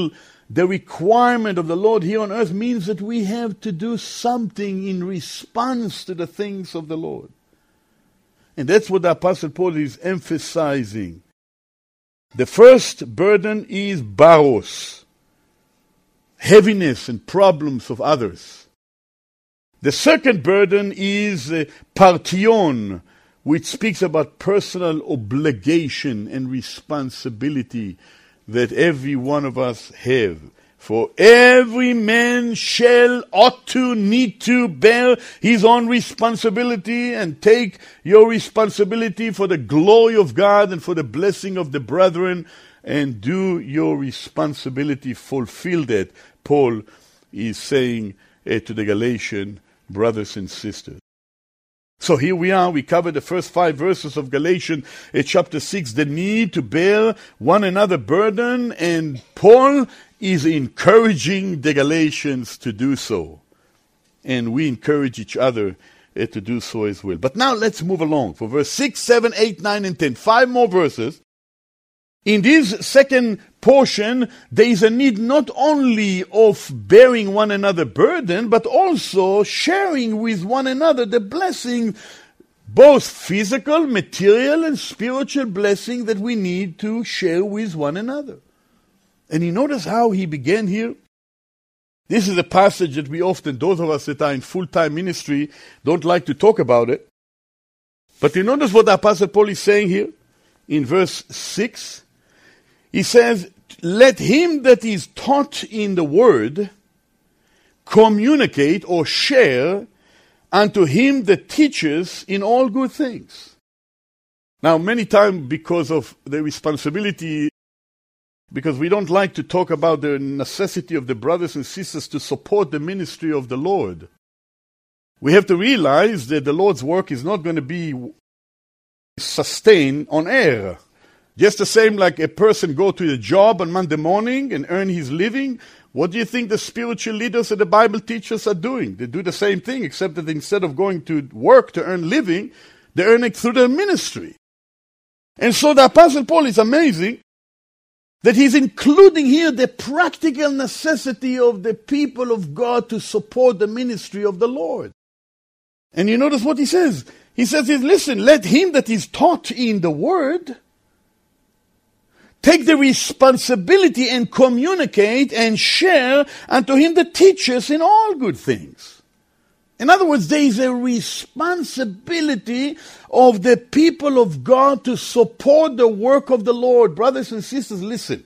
the requirement of the Lord here on earth means that we have to do something in response to the things of the Lord. And that's what the Apostle Paul is emphasizing. The first burden is baros, heaviness and problems of others. The second burden is uh, partion, which speaks about personal obligation and responsibility that every one of us have. For every man shall, ought to, need to bear his own responsibility, and take your responsibility for the glory of God and for the blessing of the brethren, and do your responsibility, fulfill that, Paul is saying uh, to the Galatian brothers and sisters. So here we are, we covered the first five verses of Galatians uh, chapter six, the need to bear one another burden, and Paul is encouraging the Galatians to do so. And we encourage each other uh, to do so as well. But now let's move along. For verse six, seven, eight, nine, and ten, five more verses. In this second portion, there is a need not only of bearing one another burden, but also sharing with one another the blessing, both physical, material, and spiritual blessing that we need to share with one another. And you notice how he began here? This is a passage that we often, those of us that are in full-time ministry, don't like to talk about it. But you notice what the Apostle Paul is saying here? In verse six, he says, let him that is taught in the word communicate or share unto him that teaches in all good things. Now, many times because of the responsibility, because we don't like to talk about the necessity of the brothers and sisters to support the ministry of the Lord, we have to realize that the Lord's work is not going to be sustained on air. Just the same like a person go to a job on Monday morning and earn his living. What do you think the spiritual leaders and the Bible teachers are doing? They do the same thing, except that instead of going to work to earn living, they earn it through their ministry. And so the Apostle Paul is amazing that he's including here the practical necessity of the people of God to support the ministry of the Lord. And you notice what he says. He says, listen, let him that is taught in the word take the responsibility and communicate and share unto him that teaches in all good things. In other words, there is a responsibility of the people of God to support the work of the Lord. Brothers and sisters, listen.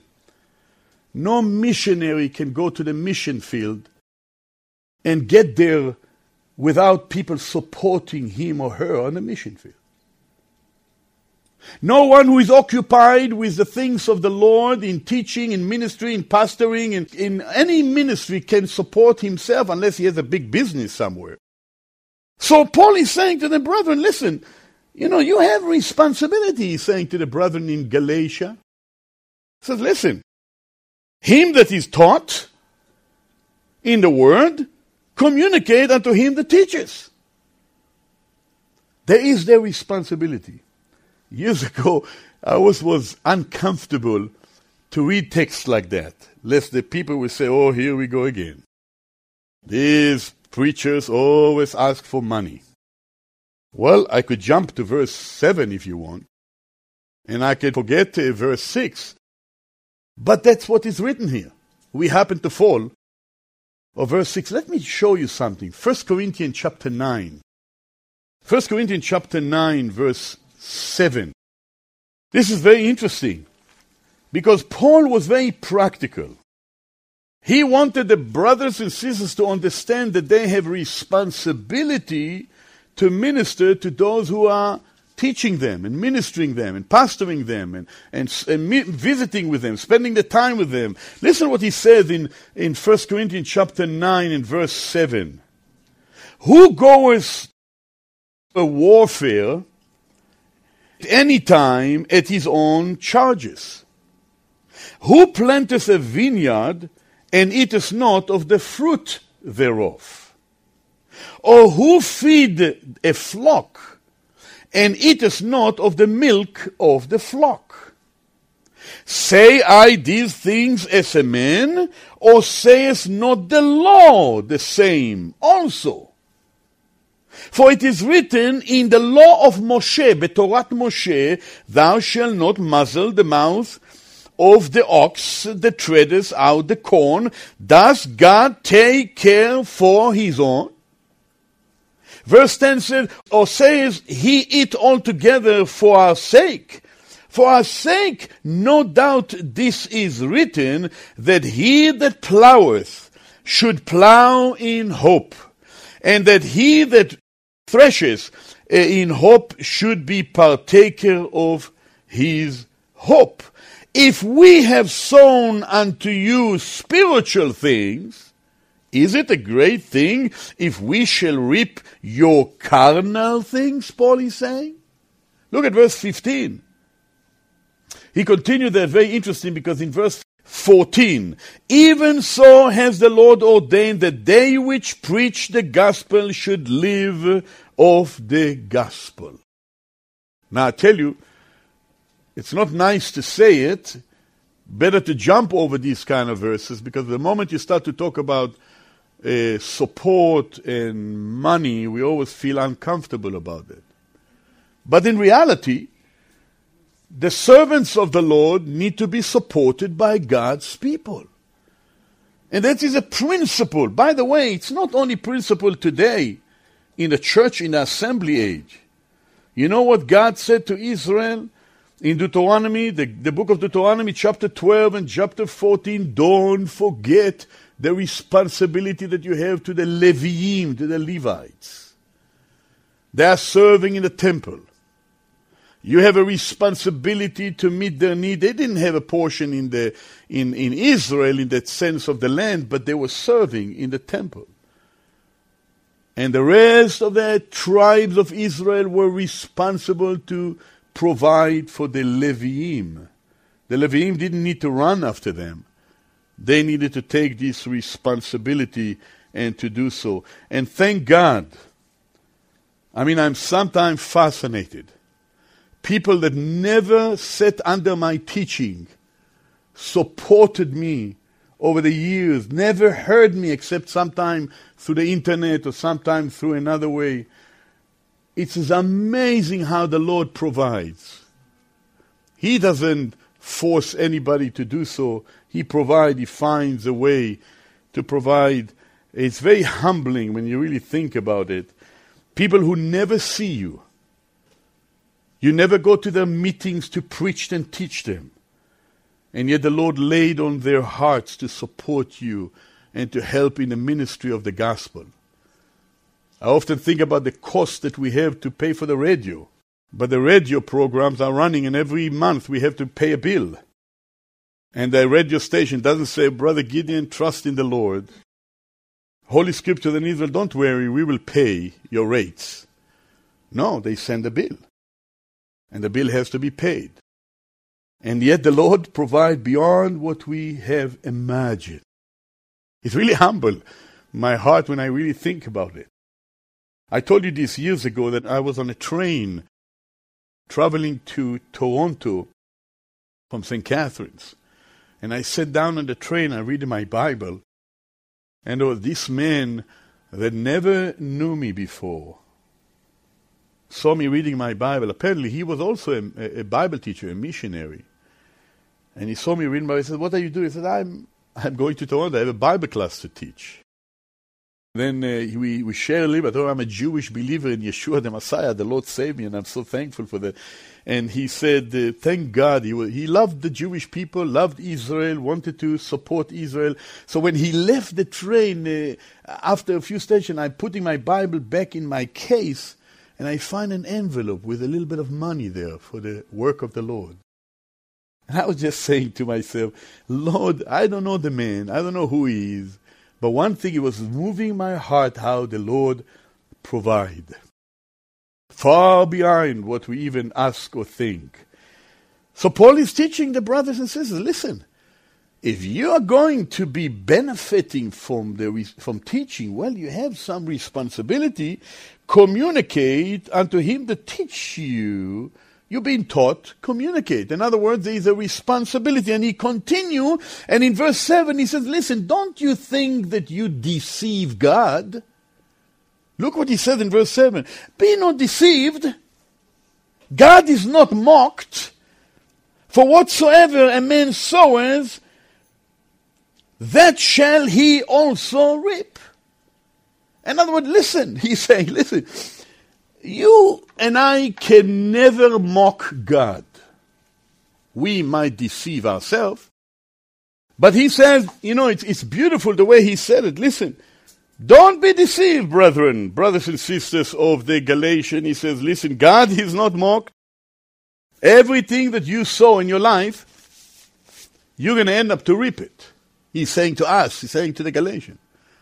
No missionary can go to the mission field and get there without people supporting him or her on the mission field. No one who is occupied with the things of the Lord in teaching, in ministry, in pastoring, in, in any ministry can support himself unless he has a big business somewhere. So Paul is saying to the brethren, listen, you know, you have responsibility, he's saying to the brethren in Galatia. He says, listen, him that is taught in the word, communicate unto him that teaches. There is their responsibility. Years ago, I always was uncomfortable to read texts like that, lest the people will say, oh, here we go again. These preachers always ask for money. Well, I could jump to verse seven if you want, and I could forget uh, verse six, but that's what is written here. We happen to fall of verse six. Let me show you something. First Corinthians chapter nine. First Corinthians chapter nine, verse seven. This is very interesting because Paul was very practical. He wanted the brothers and sisters to understand that they have responsibility to minister to those who are teaching them and ministering them and pastoring them and, and, and mi- visiting with them, spending the time with them. Listen what he says in, in First Corinthians chapter nine and verse seven. Who goeth a warfare any time at his own charges? Who planteth a vineyard and eateth not of the fruit thereof? Or who feed a flock and eateth not of the milk of the flock? Say I these things as a man, or saith not the law the same also? For it is written in the law of Moshe, Betorat Moshe, thou shalt not muzzle the mouth of the ox that treadeth out the corn. Does God take care for his own? Verse ten says, or says he it altogether for our sake? For our sake, no doubt this is written, that he that ploweth should plow in hope, and that he that threshes in hope should be partaker of his hope. If we have sown unto you spiritual things, is it a great thing if we shall reap your carnal things? Paul is saying. Look at verse fifteen. He continued that, very interesting, because in verse fourteen, even so has the Lord ordained that they which preach the gospel should live of the gospel. Now I tell you, it's not nice to say it, better to jump over these kind of verses, because the moment you start to talk about uh, support and money, we always feel uncomfortable about it. But in reality, the servants of the Lord need to be supported by God's people. And that is a principle. By the way, it's not only principle today in the church, in the assembly age. You know what God said to Israel in Deuteronomy, the, the book of Deuteronomy, chapter twelve and chapter fourteen? Don't forget the responsibility that you have to the Leviim, to the Levites. They are serving in the temple. You have a responsibility to meet their need. They didn't have a portion in the in, in Israel in that sense of the land, but they were serving in the temple. And the rest of the tribes of Israel were responsible to provide for the Leviim. The Leviim didn't need to run after them. They needed to take this responsibility and to do so. And thank God. I mean, I'm sometimes fascinated. People that never sat under my teaching supported me over the years, never heard me except sometime through the internet or sometime through another way. It's amazing how the Lord provides. He doesn't force anybody to do so. He provides, He finds a way to provide. It's very humbling when you really think about it. People who never see you. You never go to their meetings to preach and teach them. And yet the Lord laid on their hearts to support you and to help in the ministry of the gospel. I often think about the cost that we have to pay for the radio. But the radio programs are running, and every month we have to pay a bill. And the radio station doesn't say, Brother Gideon, trust in the Lord. Holy Scripture in Israel, don't worry, we will pay your rates. No, they send a bill. And the bill has to be paid. And yet the Lord provides beyond what we have imagined. It's really humble my heart when I really think about it. I told you this years ago that I was on a train traveling to Toronto from Saint Catharines. And I sat down on the train, I read my Bible, and there was this man that never knew me before. Saw me reading my Bible. Apparently he was also a, a Bible teacher, a missionary. And he saw me reading my Bible. He said, what are you doing? I said, I'm, I'm going to Toronto. I have a Bible class to teach. Then uh, we, we share a little bit. Oh, I'm a Jewish believer in Yeshua the Messiah. The Lord saved me, and I'm so thankful for that. And he said, uh, thank God. He, was, he loved the Jewish people, loved Israel, wanted to support Israel. So when he left the train, uh, after a few stations, I'm putting my Bible back in my case, and I find an envelope with a little bit of money there for the work of the Lord. And I was just saying to myself, Lord, I don't know the man. I don't know who he is. But one thing, it was moving my heart how the Lord provide. Far behind what we even ask or think. So Paul is teaching the brothers and sisters, listen, if you are going to be benefiting from the from teaching, well, you have some responsibility. Communicate unto him that teach you You're being taught, communicate. In other words, there is a responsibility. And he continues, and in verse seven he says, listen, don't you think that you deceive God? Look what he said in verse seven. Be not deceived. God is not mocked. For whatsoever a man soweth, that shall he also reap. In other words, listen, he's saying, listen, you and I can never mock God. We might deceive ourselves. But he says, you know, it's, it's beautiful the way he said it. Listen, don't be deceived, brethren, brothers and sisters of the Galatians. He says, listen, God is not mocked. Everything that you sow in your life, you're going to end up to reap it. He's saying to us, he's saying to the Galatians.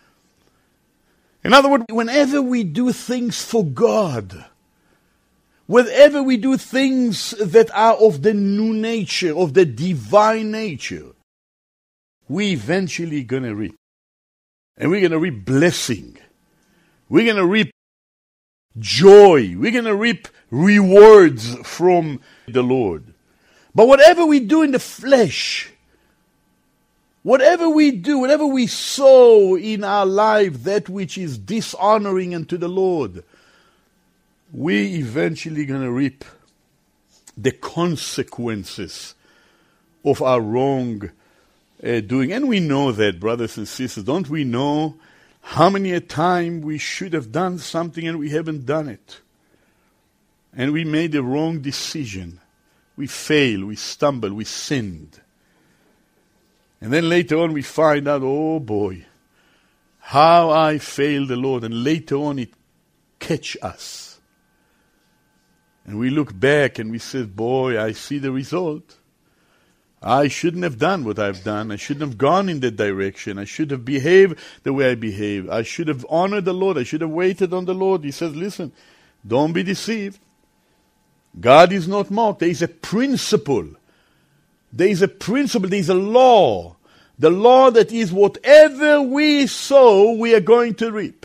In other words, whenever we do things for God, whenever we do things that are of the new nature, of the divine nature, we eventually going to reap. And we're going to reap blessing. We're going to reap joy. We're going to reap rewards from the Lord. But whatever we do in the flesh, whatever we do, whatever we sow in our life, that which is dishonoring unto the Lord, we eventually going to reap the consequences of our wrong uh, doing. And we know that, brothers and sisters. Don't we know how many a time we should have done something and we haven't done it? And we made a wrong decision. We failed, we stumbled, we sinned. And then later on we find out, oh boy, how I failed the Lord. And later on it catch us. And we look back and we say, boy, I see the result. I shouldn't have done what I've done. I shouldn't have gone in that direction. I should have behaved the way I behaved. I should have honored the Lord. I should have waited on the Lord. He says, listen, don't be deceived. God is not mocked. There is a principle. There is a principle. There is a law. The law that is whatever we sow, we are going to reap.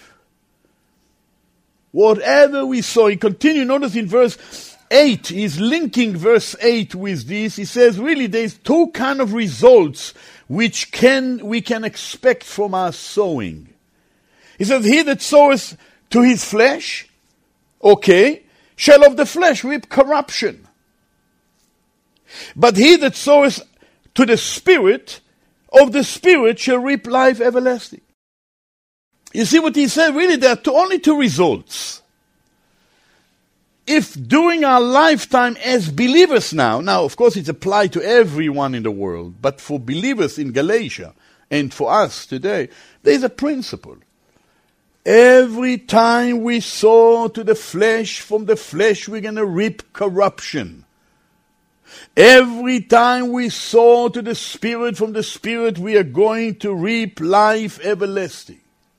Whatever we sow. He continues. Notice in verse eight, he's linking verse eight with this. He says, really, there's two kind of results which can we can expect from our sowing. He says, he that soweth to his flesh, okay, shall of the flesh reap corruption. But he that soweth to the Spirit, of the Spirit shall reap life everlasting. You see what he said? Really, there are two, only two results. If during our lifetime as believers now, now of course it's applied to everyone in the world, but for believers in Galatia and for us today, there's a principle. Every time we sow to the flesh, from the flesh we're going to reap corruption. Every time we sow to the Spirit, from the Spirit we are going to reap life everlasting.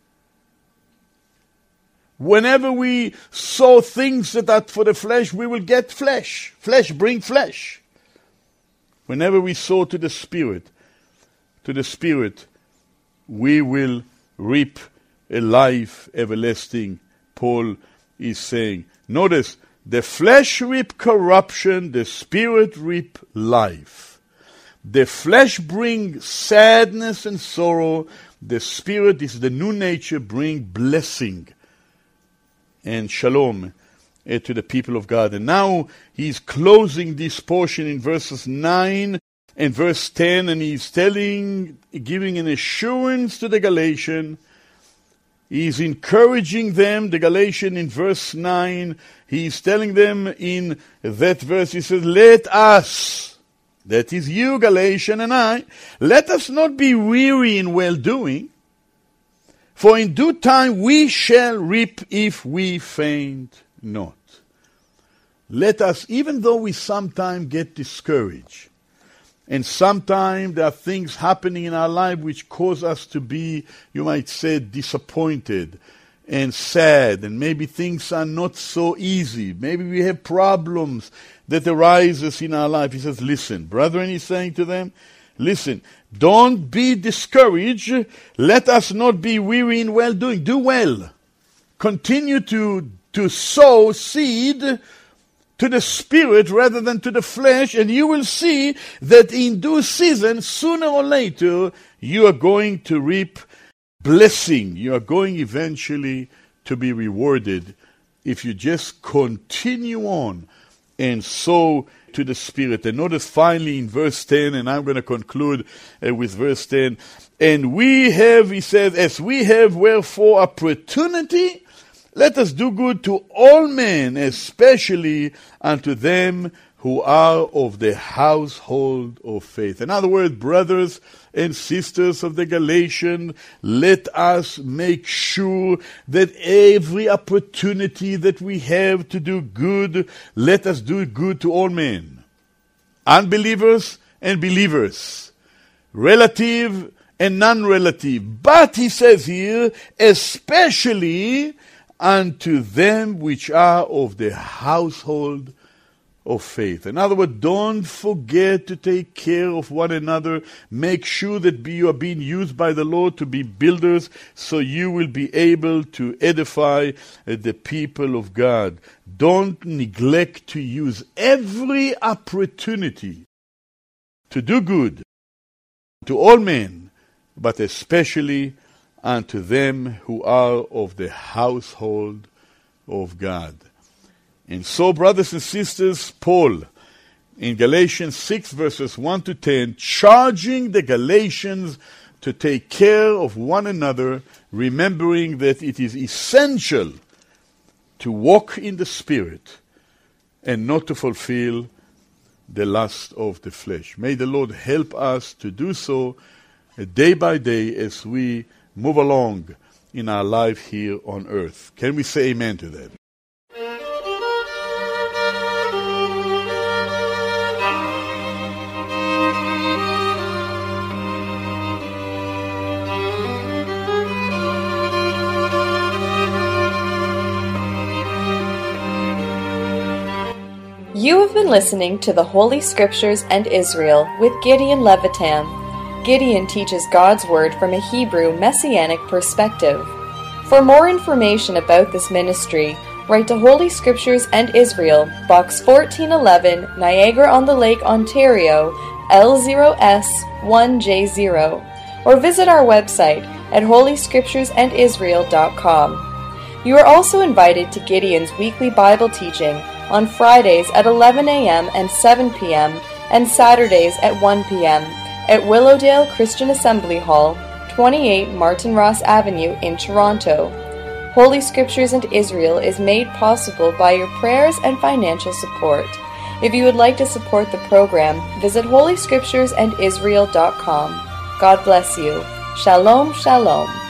Whenever we sow things that are for the flesh, we will get flesh. Flesh bring flesh. Whenever we sow to the Spirit, to the Spirit, we will reap a life everlasting, Paul is saying. Notice, the flesh reap corruption, the Spirit reap life. The flesh bring sadness and sorrow, the Spirit is the new nature, bring blessing and shalom uh, to the people of God. And now he's closing this portion in verses nine and verse ten, and he's telling, giving an assurance to the Galatians. He's encouraging them, the Galatians in verse nine, he's telling them in that verse, he says, let us, that is you, Galatians, and I, let us not be weary in well-doing, for in due time we shall reap if we faint not. Let us, even though we sometimes get discouraged, and sometimes there are things happening in our life which cause us to be, you might say, disappointed and sad, and maybe things are not so easy. Maybe we have problems that arises in our life. He says, listen, brethren, he's saying to them, listen, don't be discouraged. Let us not be weary in well-doing. Do well. Continue to, to sow seed to the spirit rather than to the flesh, and you will see that in due season, sooner or later, you are going to reap blessing. You are going eventually to be rewarded if you just continue on and sow to the Spirit. And notice finally in verse ten, and I'm going to conclude uh, with verse ten, and we have, he says, as we have wherefore opportunity, let us do good to all men, especially unto them who are of the household of faith. In other words, brothers and sisters of the Galatians, let us make sure that every opportunity that we have to do good, let us do good to all men. Unbelievers and believers. Relative and non-relative. But, he says here, especially unto them which are of the household of faith. In other words, don't forget to take care of one another. Make sure that you are being used by the Lord to be builders, so you will be able to edify the people of God. Don't neglect to use every opportunity to do good to all men, but especially unto them who are of the household of God. And so, brothers and sisters, Paul, in Galatians six, verses one to ten, charging the Galatians to take care of one another, remembering that it is essential to walk in the Spirit and not to fulfill the lust of the flesh. May the Lord help us to do so day by day as we move along in our life here on earth. Can we say amen to that? You have been listening to the Holy Scriptures and Israel with Gideon Levitam. Gideon teaches God's Word from a Hebrew Messianic perspective. For more information about this ministry, write to Holy Scriptures and Israel, Box fourteen eleven, Niagara-on-the-Lake, Ontario, L zero S one J zero, or visit our website at holy scriptures and israel dot com. You are also invited to Gideon's weekly Bible teaching on Fridays at eleven a.m. and seven p.m. and Saturdays at one p.m. at Willowdale Christian Assembly Hall, twenty-eight Martin Ross Avenue in Toronto. Holy Scriptures and Israel is made possible by your prayers and financial support. If you would like to support the program, visit holy scriptures and israel dot com. God bless you. Shalom, shalom.